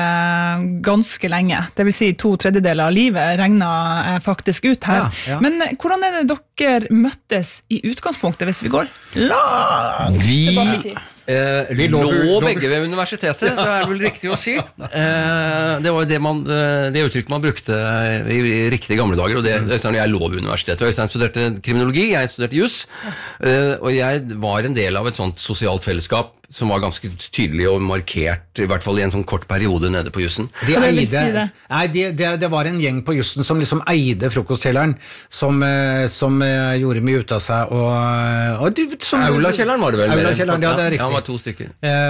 ganske lenge. Det vil si to tredjedeler av livet regner jeg faktisk ut her. Ja, ja. Men eh, hvordan er det dere møttes i utgangspunktet, hvis vi går langt Vi tilbake i tid? eh, Vi lå lå- lå- begge ved universitetet, det er vel riktig å si. Eh, det var jo det, man, eh, det uttrykket man brukte i, i riktige gamle dager, og det, Øystein og jeg lå ved universitetet. Øystein studerte kriminologi, jeg studerte juss, eh, og jeg var en del av et sånt sosialt fellesskap som var ganske tydelig og markert, i hvert fall i en sånn kort periode nede på jussen. De Hva vil eide, si det? nei, de, det, det var en gjeng på jussen som liksom eide frokostkjelleren, som, eh, som eh, gjorde mye ut av seg, og, og de, som, Aulakjelleren var det vel? mer enn- Aulakjelleren, ja, det er Ja, riktig. han var to stykker.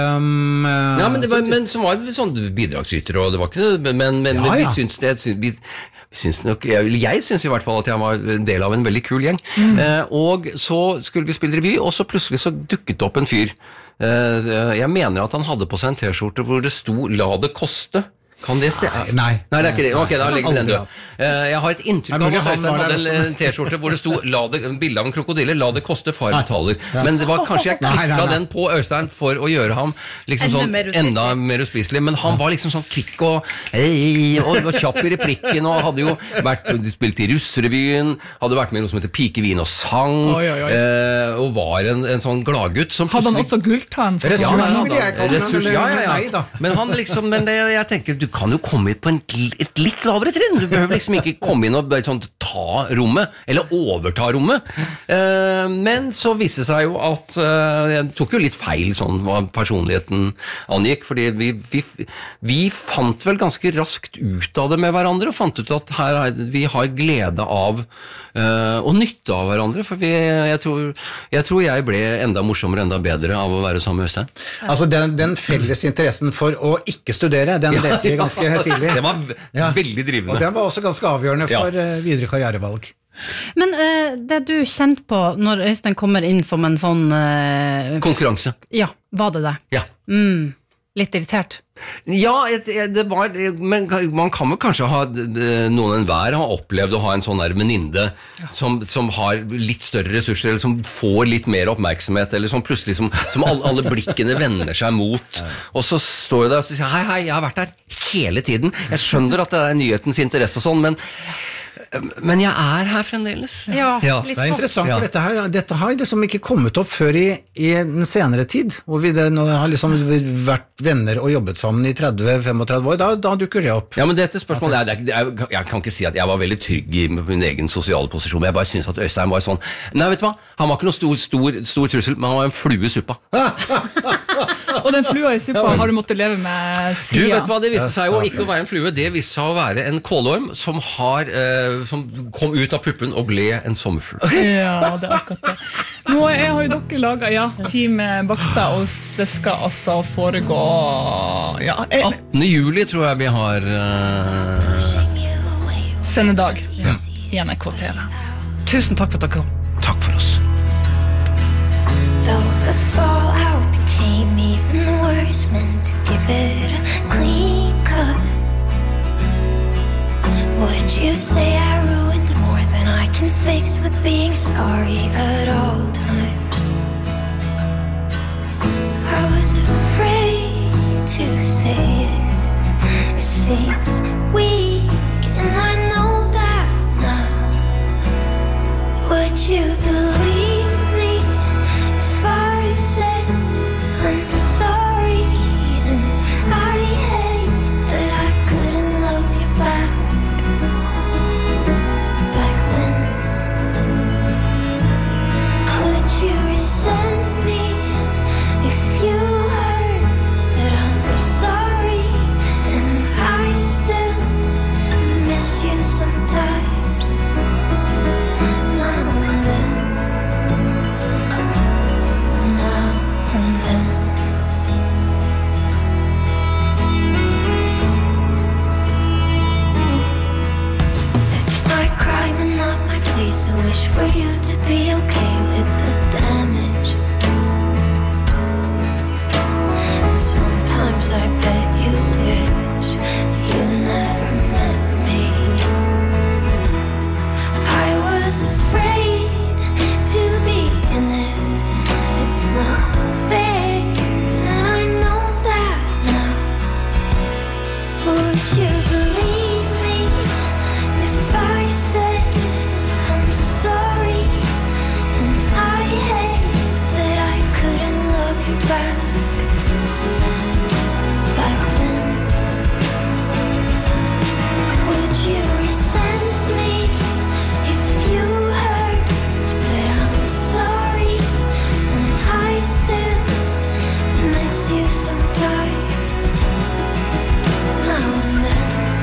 Um, eh, Ja, men, det var, så- men som var sånn bidragsytere, og det var ikke men, men, men, Ja, vi ja. syns det vi, vi syns nok, jeg, jeg syns i hvert fall at jeg var en del av en veldig kul gjeng. Mm. Eh, og så skulle vi spille revy, og så plutselig så dukket det opp en fyr. Eh, jeg mener at han hadde på seg en T-skjorte hvor det sto 'La det koste'. Kan det stemme? Nei. Nei, det er ikke det. Ok, da legger vi den Aldri død. Eh, Jeg har et inntrykk Det er av mulig at han Øystein var hadde der en også. en T-skjorte hvor det sto la det, en bilde av en krokodille, 'La det koste, far Nei. betaler'. Ja. Men det var kanskje jeg Nei, nei, klistra nei. den på Øystein for å gjøre ham liksom Enda sånn mer uspiselig. enda mer uspiselig. Men han var liksom sånn kvikk og, hei, og var kjapp i replikken, og hadde jo vært spilt i Russrevyen, hadde vært med i noe som heter Pike, vin og sang, Oi, oi, oi. Eh, og var en, en sånn gladgutt som Hadde han plutselig også gulltann? som- Ressurs, ja, ja, vil jeg da. kalle det, Ressurs, men- ja, ja, men ja. nei da. Men han liksom, men det, jeg tenker, du kan jo komme hit på en, et litt lavere trinn. Du behøver liksom ikke komme inn og bare sånn, ta rommet, eller overta rommet. Eh, men så viste det seg jo at eh, jeg tok jo litt feil sånn hva personligheten angikk, fordi vi, vi, vi fant vel ganske raskt ut av det med hverandre, og fant ut at her, er- vi har glede av eh, og nytte av hverandre, for vi, jeg, tror, jeg tror jeg ble enda morsommere, enda bedre av å være sammen med Øystein. Altså den, den felles interessen for å ikke studere, den delte vi ganske tidlig. Det var v- Ja. veldig drivende. Og den var også ganske avgjørende Ja. for eh, videre karrierevalg. Men eh, det du kjente på når Øystein kommer inn som en sånn eh, Konkurranse. Ja, var det det? Ja. Mm, litt irritert. Ja, et- det var, men man kan vel kanskje ha, noen enn hver har opplevd å ha en sånn der venninne som, som har litt større ressurser, eller som får litt mer oppmerksomhet, eller som plutselig som, som alle, alle blikkene vender seg mot, og så står jeg der og sier, hei, hei, jeg har vært der hele tiden, jeg skjønner at det er nyhetens interesse og sånn, men Men jeg er her fremdeles. Ja, Ja. litt Det er sånn. interessant, Ja. for dette, her, dette har liksom ikke kommet opp før i, i den senere tid, hvor vi det, nå har liksom vært venner og jobbet sammen i tretti til femogtredve år, da, da dukker det opp. Ja, men dette spørsmålet er, det er, det er, jeg kan ikke si at jeg var veldig trygg i min egen sosiale posisjon, men jeg bare synes at Øystein var sånn, nei, vet du hva, han var ikke noen stor, stor, stor trussel, men han var en flue i suppa. Og den flua i suppa har du måttet leve med Du siden. vet hva, det viste seg jo ikke å være en flue, det viste seg å være en kålorm som, har, eh, som kom ut av puppen og ble en sommerfugl. Ja, det er akkurat det. Nå er, har jo dere laget, ja, Team Bakstad, og det skal altså foregå, ja, eh, attende juli tror jeg vi har eh, sendedag i N R K T V. Tusen takk for at dere kom. Takk for oss. Though the fallout became even worse, meant to give it a clean cut. Would you say I ruined more than I can fix with being sorry at all times? I was afraid to say it. It seems weak, and I know that now. Would you believe me if I said I'm sorry? And I hate that I couldn't love you back. Back then, could you resent me if you heard that I'm sorry? And I still miss you sometimes. Now and then, now and then. It's my crime and not my place to wish for you to be okay with the damage. And sometimes I bet you wish you never met me. I was afraid to be in it. It's not fair, and I know that now. Would you believe me if I said I'm sorry? And I hate that I couldn't love you back. Back then, would you resent me if you heard that I'm sorry? And I still miss you sometimes. Now and then.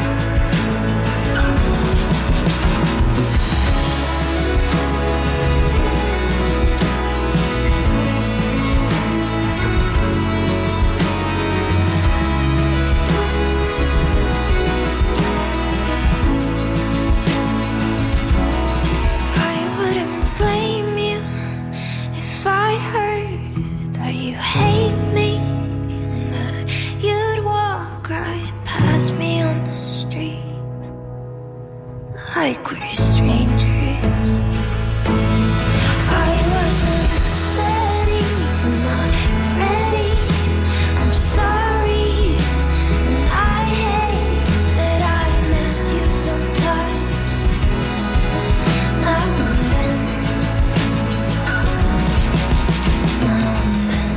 I wouldn't blame you if I heard that you hate me and that you'd walk right past me on the street like we're strangers. I wasn't steady, not ready. I'm sorry, and I hate that I miss you sometimes. Now and then, now and then.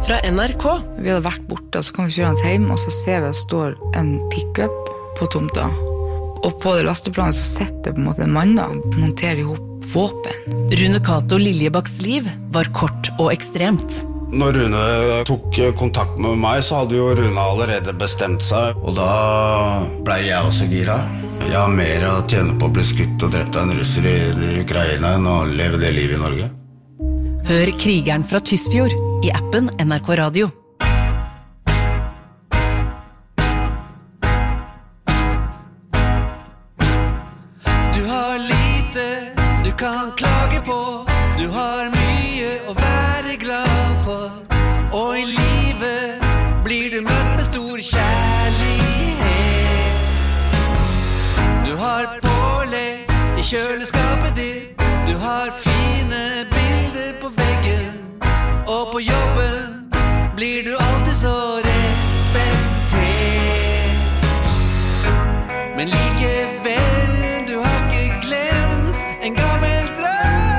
fra N R K. Vi hadde vært borte, og så kan vi kjøre han hjem, og så ser vi at det står en pick-up på tomta. Og på det lasteplanet så sitter på en måte en mann og monterer ihop våpen. Rune Kato Liljebakks liv var kort og ekstremt. Når Rune tok kontakt med meg, så hadde jo Rune allerede bestemt seg, og da ble jeg også gira. Jeg har mer å tjene på å bli skutt og drept av en russer i Ukraina enn å leve det livet i Norge. Hør Krigeren fra Tysfjord i appen N R K Radio. Du har lite du kan klage på, du har mye å være glad for, og i livet blir du møtt med stor kjærlighet. Du har pålegg i kjøleskapet ditt, du har fine bilder på veggen, og på jobben blir du alltid så respektert. Men likevel, du har ikke glemt en gammel drøm.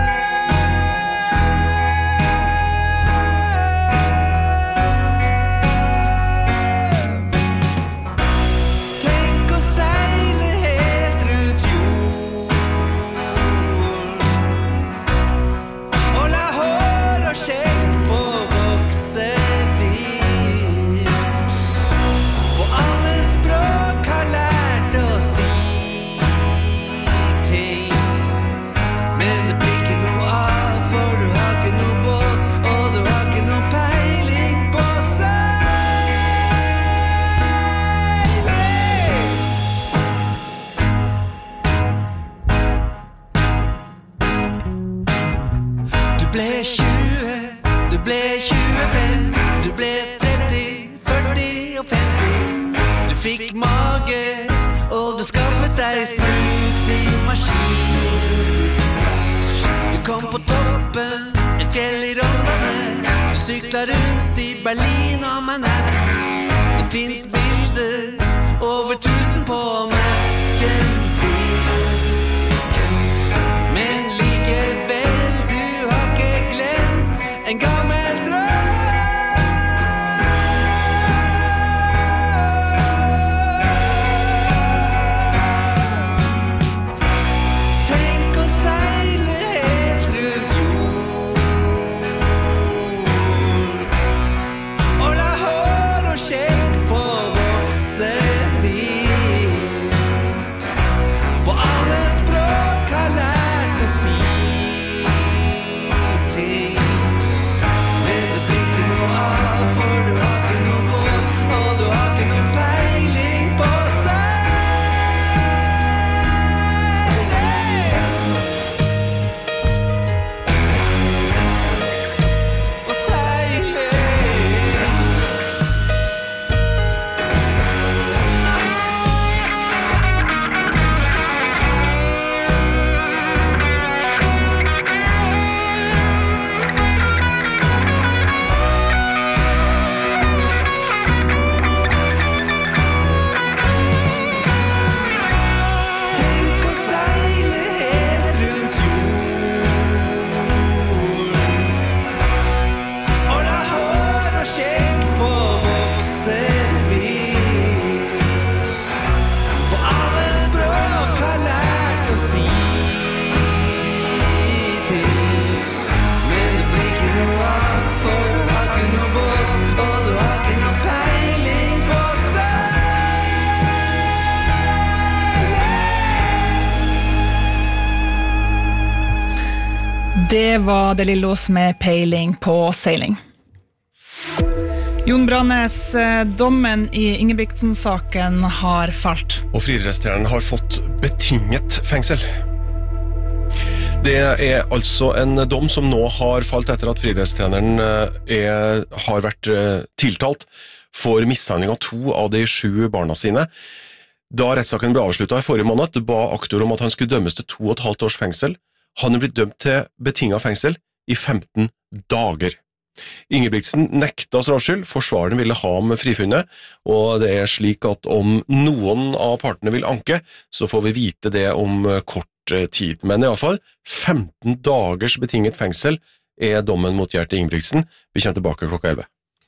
Tenk å seile helt rundt jord, og la hår og skjegg få vokse vidt. På alle språk har lært å si ting, men det blir ikke noe av, for du har ikke noe båt, og du har ikke noe peiling på Du ble tjue, du ble tjuefem, du ble tretti, førti og femti. Du fikk mage, og du skaffet deg smoothie-maskin. Du kom på toppen, et fjell i Rondane. Du syklet rundt i Berlin og Manhattan. Det finnes bilder over tusen på Mac-en din. Men likevel, du har ikke glemt en gammel drøm. Tenk å seile helt rundt jord, og la hår og skjegg få vokse vidt. På alle språk har lært å si ting, men det blir ikke noe av, for du har ikke noe båt, og du har ikke noe peiling på seiling. På seiling. Tenk å seile helt rundt jord, og la hår og skjegg få vokse vidt. På alle språk har lært å si ting, men det blir ikke noe av, for du har ikke noe båt, og du har ikke noe peiling på seiling. Det var det Lillås med peiling på seiling. Jon Branes, eh, dommen i Ingebrigtsen-saken har falt. Og friidrettstreneren har fått betinget fengsel. Det er altså en dom som nå har falt etter at friidrettstreneren er, har vært eh, tiltalt for mishandling av to av de sju barna sine. Da rettssaken ble avsluttet i forrige måned, ba aktor om at han skulle dømmes til to og et halvt års fengsel. Han er blitt dømt til betinget fengsel i femten dager. Ingebrigtsen nekta straffskyld, forsvareren ville ha ham frifunnet, og det er slik at om noen av partene vil anke, så får vi vite det om kort tid. Men i alle fall, femten dagers betinget fengsel er dommen mot Gjert Ingebrigtsen. Vi kommer tilbake klokka elleve.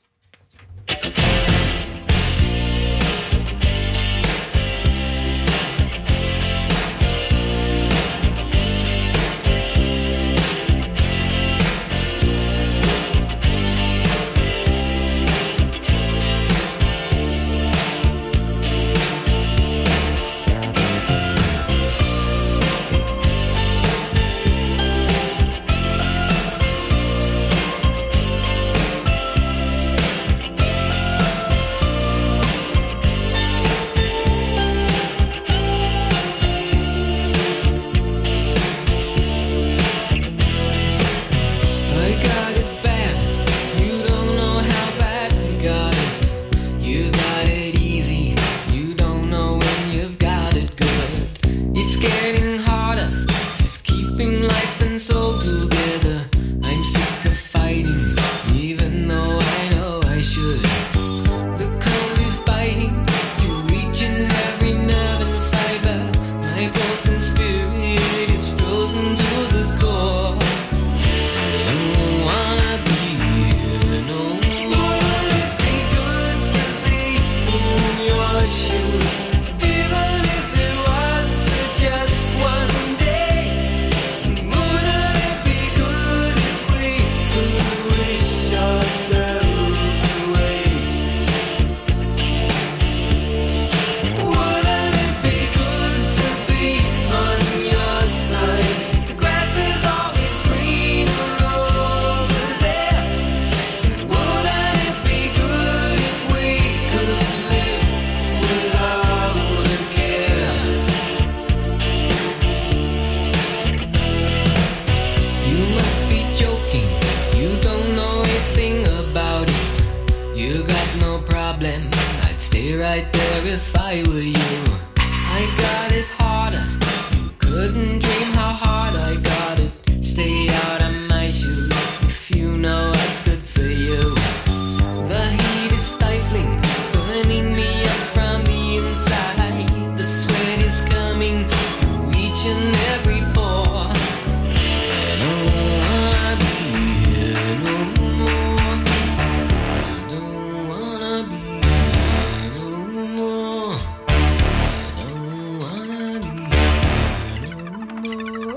right there if I were you. I got it harder. You couldn't dream how hard I got it. Stay out of my shoes if you know what's good for you. The heat is stifling, burning me up from the inside. The sweat is coming through each and every pore. I don't wanna be here no more. I don't wanna be here no more. I don't wanna be here no more.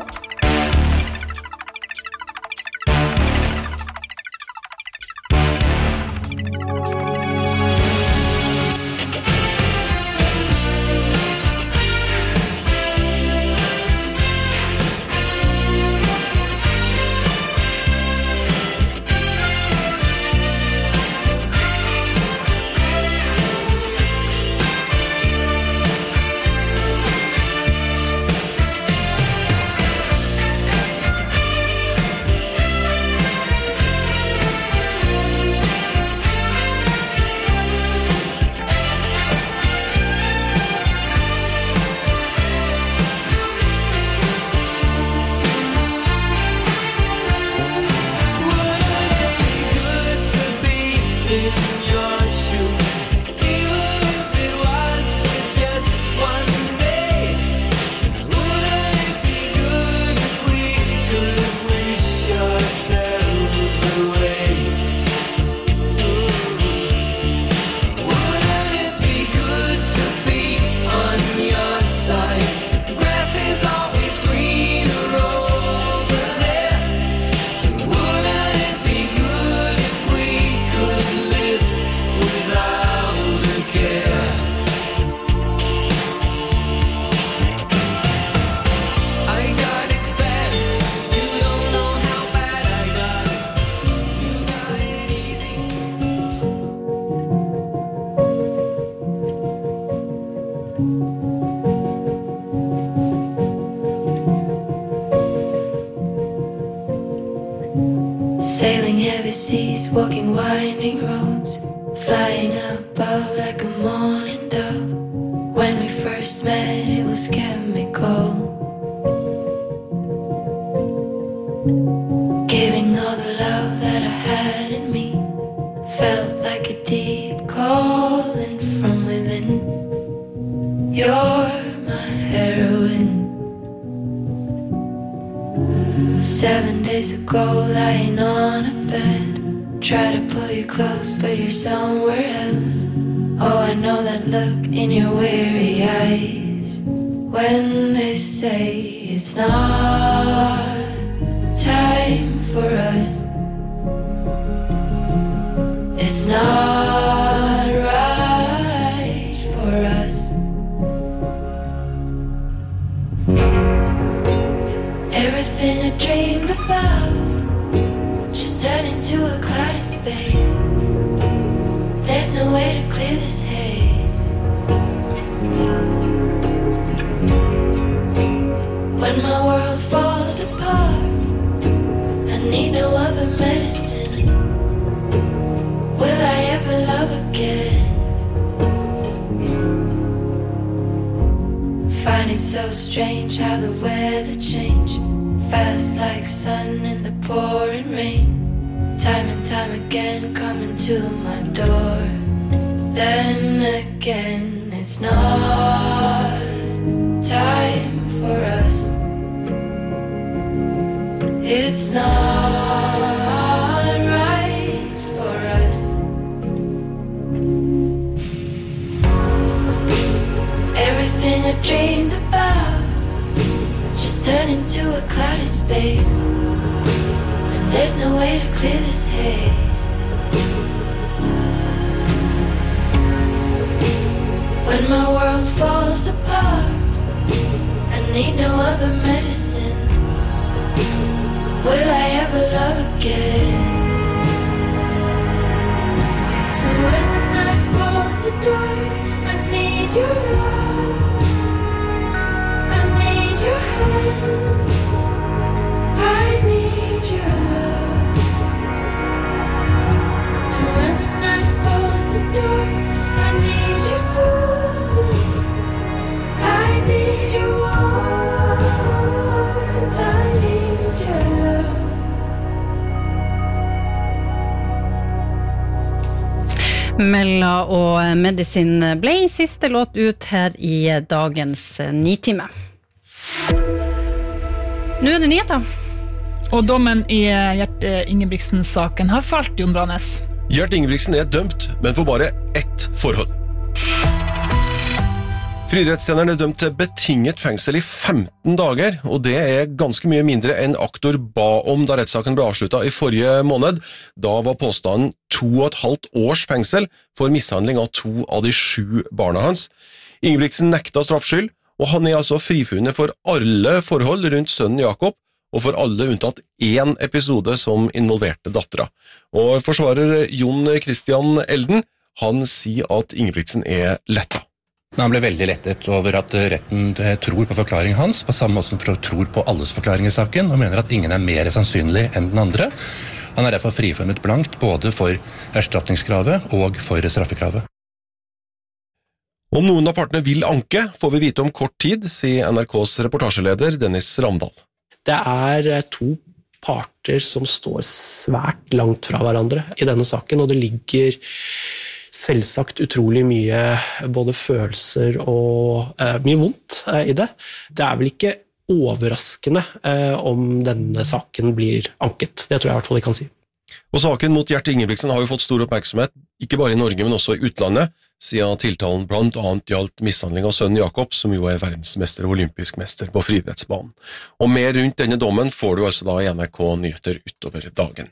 Sailing heavy seas, walking winding roads, flying above like a morning dove. When we first met, it was chemical. Giving all the love that I had in me, felt like a deep calling from within. You're my heroine. Seven days ago, lying on a bed, try to pull you close, but you're somewhere else. Oh, I know that look in your weary eyes when they say it's not time for us. It's not right for us. Everything I dreamed about just turned into a cloudy space. There's no way to clear this haze. When my world falls apart, I need no other medicine. Will I ever love again? Find it so strange how the weather changed, fast like sun in the pouring rain. Time and time again coming to my door. Then again it's not time for us. It's not right for us. Everything I dreamed about just turned into a cloudy space, and there's no way to clear this haze. When my world falls apart, I need no other medicine. Will I ever love again? And when the night falls to dark, I need your love. I need your hand. I need your love. And when the night falls to dark, I need your soul. Mella og Medicine ble siste låt ut her i dagens Nitime. Nå er det nyheter. Og dommen i Gjert Ingebrigtsen-saken har falt, Jon Branes. Gjert Ingebrigtsen er dømt, men for bare ett forhold. Friidrettstjeneren er dømt til betinget fengsel i femten dager, og det er ganske mye mindre enn aktor ba om da rettssaken ble avsluttet i forrige måned. Da var påstanden to og et halvt års fengsel for mishandling av to av de sju barna hans. Ingebrigtsen nekta straffskyld, og han er altså frifunnet for alle forhold rundt sønnen Jakob, og for alle unntatt én episode som involverte dattera. Og forsvarer Jon Christian Elden, han sier at Ingebrigtsen er letta. Han ble veldig lettet over at retten tror på forklaringen hans, på samme måte som tror på alles forklaring i saken, og mener at ingen er mer sannsynlig enn den andre. Han er derfor frifunnet blankt både for erstatningskravet og for straffekravet. Om noen av partene vil anke, får vi vite om kort tid, sier N R K's reportasjeleder Dennis Ramdal. Det er to parter som står svært langt fra hverandre i denne saken, og det ligger selvsagt utrolig mye både følelser og eh, mye vondt eh, i det. Det er vel ikke overraskende eh, om denne saken blir anket. Det tror jeg i hvert fall jeg kan si. Og saken mot Gjert Ingebrigtsen har jo fått stor oppmerksomhet, ikke bare i Norge, men også i utlandet, siden tiltalen blant annet gjaldt mishandling av sønnen Jakob, som jo er verdensmester og olympisk mester på friidrettsbanen. Og mer rundt denne dommen får du altså da i N R K Nyheter utover dagen.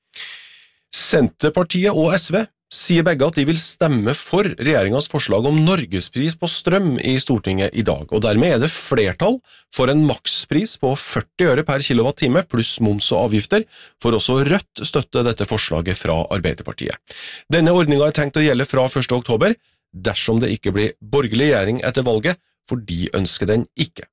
Senterpartiet og S V sier begge at de vil stemme for regjeringens forslag om norgespris på strøm i Stortinget i dag, og dermed er det flertall for en makspris på førti øre per kilowattime pluss moms og avgifter, for også Rødt støtte dette forslaget fra Arbeiderpartiet. Denne ordningen er tenkt å gjelde fra første oktober, dersom det ikke blir borgerlig regjering etter valget, for de ønsker den ikke.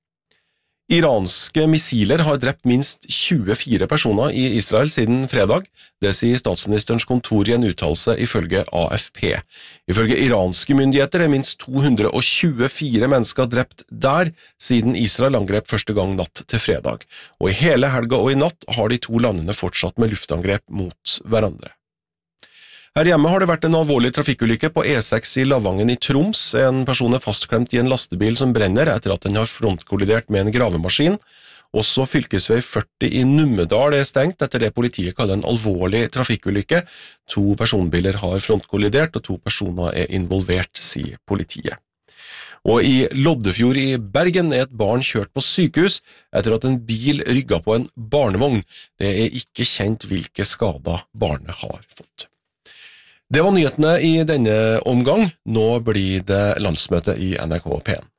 Iranske missiler har drept minst tjuefire personer i Israel siden fredag, det sier statsministerens kontor i en uttalelse ifølge A F P. Ifølge iranske myndigheter er minst to hundre og tjuefire mennesker drept der siden Israel angrep første gang natt til fredag, og i hele helga og i natt har de to landene fortsatt med luftangrep mot hverandre. Her hjemme har det vært en alvorlig trafikkulykke på E seks i Lavangen i Troms. En person er fastklemt i en lastebil som brenner etter at den har frontkollidert med en gravemaskin. Også fylkesvei førti i Numedal er stengt etter det politiet kaller en alvorlig trafikkulykke. To personbiler har frontkollidert og to personer er involvert, sier politiet. Og i Loddefjord i Bergen er et barn kjørt på sykehus etter at en bil rygget på en barnevogn. Det er ikke kjent hvilke skader barnet har fått. Det var nyhetene i denne omgang. Nå blir det landsmøte i N R K P en.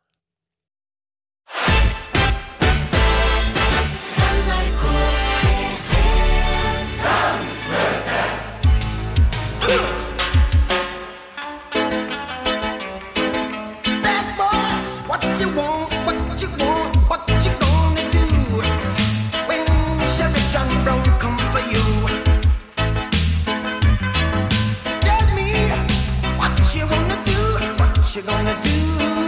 You gonna do?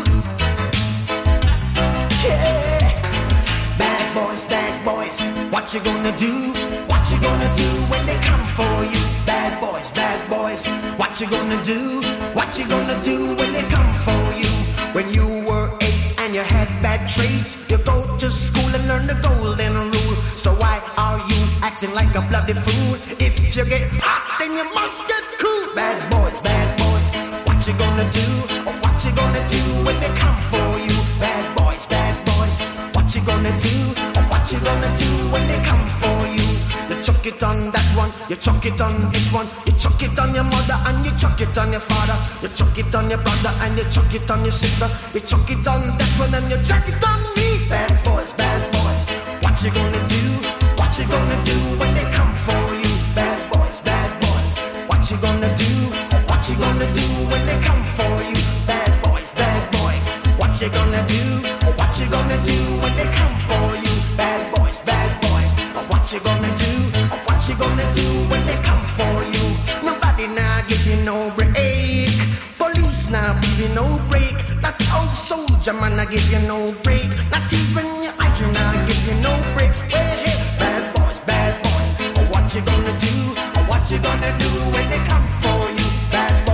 Yeah. Bad boys, bad boys, what you gonna do? What you gonna do when they come for you? Bad boys, bad boys, what you gonna do? What you gonna do when they come for you? When you were eight and you had bad traits, you go to school and learn the golden rule. So why are you acting like a bloody fool? If you get hot, then you must get cool. Bad boys, bad boys, what you gonna do? What you gonna do when they come for you? Bad boys, bad boys, what you gonna do? What you gonna do when they come for you? You chuck it on that one, you chuck it on this one, you chuck it on your mother and you chuck it on your father, you chuck it on your brother and you chuck it on your sister, you chuck it on that one and you chuck it on me. Bad boys, bad boys, what you gonna do? What you gonna do when they come for you? Bad boys, bad boys, what you gonna do? What you gonna do when they come for you? Bad boys, bad boys, what you gonna do? What you gonna do when they come for you? Bad boys, bad boys, what you gonna do? What you gonna do when they come for you? Nobody now give you no break. Police now give you no break. That old soldier man now give you no break. Not even your eyes now give you no breaks. Well, hey, bad boys, bad boys, what you gonna do? What you gonna do when they come for you? Bad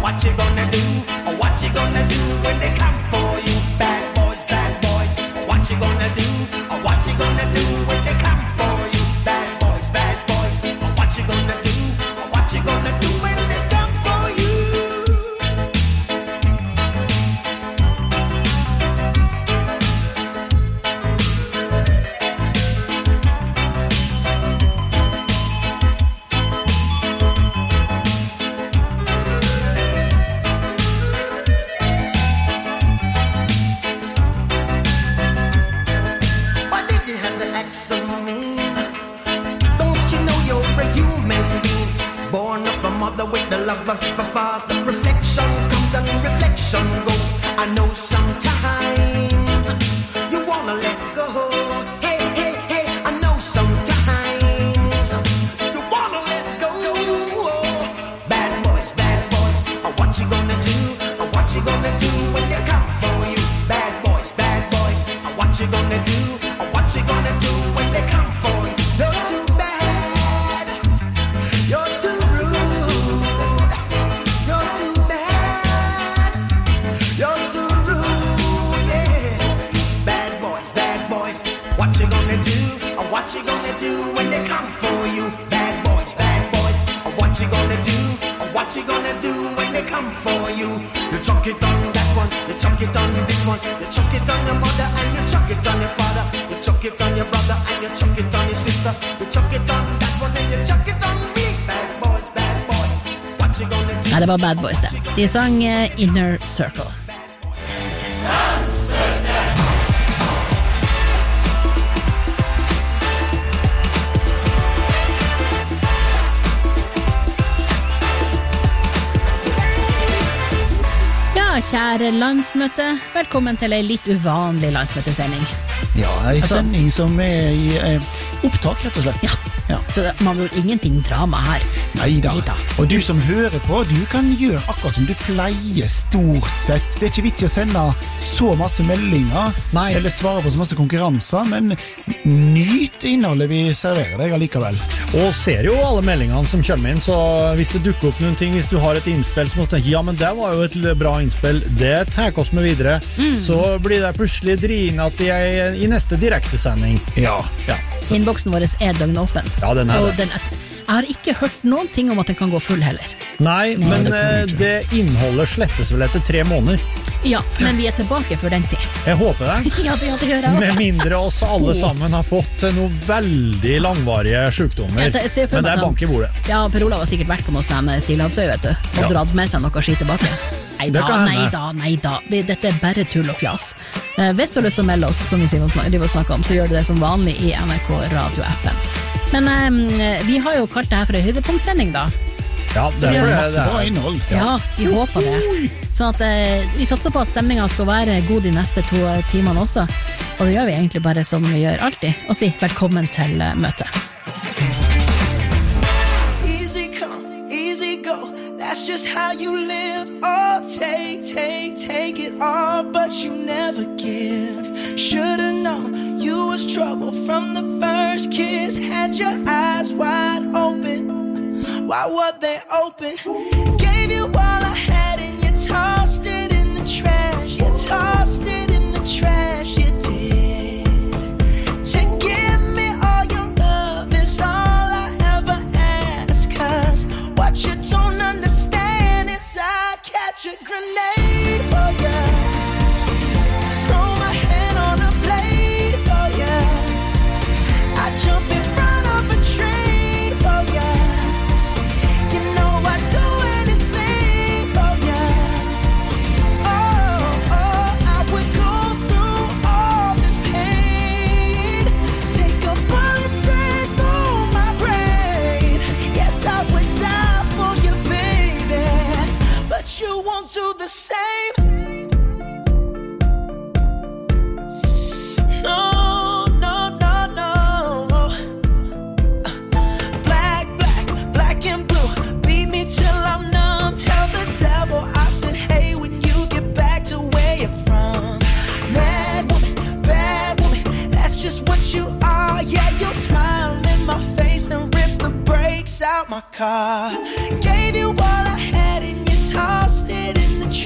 what you gonna do? What you gonna do when they come for you? Bad boys, bad boys, what you gonna do? What you gonna do when they come for you? Bad boys, bad boys, what you gonna do? What you gonna do when they come for you? Why did you have to act so mean? Don't you know you're a human being? Born of a mother with the love of a father. Reflection comes and reflection goes. I know sometimes you wanna let go. Hey, hey, hey, I know sometimes you wanna let go. Bad boys, bad boys, oh, what you gonna do? Oh, what you gonna do when they come for you? Bad boys, bad boys, oh, what you gonna do? Oh, what you gonna do when they come for you? You're too bad, you're too rude, you're too bad, you're too rude, yeah. Bad boys, bad boys, what you gonna do? Oh, what you gonna do when they come for you? Bad boys, bad boys, oh, what you gonna do? Oh, what you gonna do when they come for you? You chuck it on that one, you chuck it on this one, you chuck it on your mother and you chuck it on your father, you chuck it on your brother and you chuck it on your sister, you chuck it on that one and you chuck it on me. Bad boys, bad boys, what you gonna do? Nei, det var Bad Boys det. De sang eh, Inner Circle. Ja, kjære landsmøte, velkommen til en litt uvanlig landsmøtesending. Ja, en Altså- sending som er i eh, opptak, rett og slett. Ja. Så man vil ingenting drama her. Neida. Og du som hører på, du kan gjøre akkurat som du pleier stort sett. Det er ikke vits i å sende så masse meldinger, eller svare på så masse konkurranser, men nyt innholdet vi serverer deg allikevel. Og ser jo alle meldingene som kommer inn, så hvis det dukker opp noen ting, hvis du har et innspill som må tenke, ja, men det var jo et bra innspill, det tar oss med videre, Mm. så blir det plutselig drinat i, i neste direktesending. Ja. Ja. Innboksen vår er døgnåpen. Ja, den er Og det. den er, jeg har ikke hørt noen ting om at den kan gå full heller. Nei, Nei. men Det tror eh, det innholdet slettes vel etter tre måneder. Ja, men vi er tilbake for den tid. Jeg håper det. Ja, det, ja, det gjør jeg også. Med mindre oss alle sammen har fått noen veldig langvarige sykdommer. Jeg te- jeg ser for Men det meg er at han- bank i bordet. Ja, Per Olav har sikkert vært på noe sånn med Stillehavsøy, vet du, og Ja. dratt med seg noe skitt tilbake. Nei Det da, kan hende. nei da, nei da. Det, dette er bare tull og fjas. Eh, hvis du har lyst til å melde oss, som vi sier, driver og snakker om, så gjør du det som vanlig i N R K Radio-appen. Men eh, vi har jo kalt det her for en høydepunktsending, da. Ja, Så vi har masse bra innhold. Ja, vi håper det. Sånn at eh, vi satser på at stemningen skal være god de neste to eh, timene også. Og det gjør vi egentlig bare som vi gjør alltid, og si velkommen til eh, møtet. Easy come, easy go. That's just how you live. Oh, take, take, take it all, but you never give. Should've known you was trouble from the first kiss. Had your eyes wide open. Why were they open? Gave you all I had and you tossed it in the trash. You tossed it in the trash. You did. To give me all your love is all I ever ask. 'Cause what you don't understand is I'd catch a grenade for ya. Throw my hand on a blade for ya. I'd jump in front of a train for ya. You know I'd do anything for ya. Oh, oh, I would go through all this pain. Take a bullet straight through my brain. Yes, I would die for you, baby. But you won't do the same. No, no, no, no. Black, black, black and blue. Beat me till I'm numb. Tell the devil I said, hey, when you get back to where you're from. Mad woman, bad woman, that's just what you are. Yeah, you'll smile in my face, then rip the brakes out my car. Gave you all I had and you tossed it in the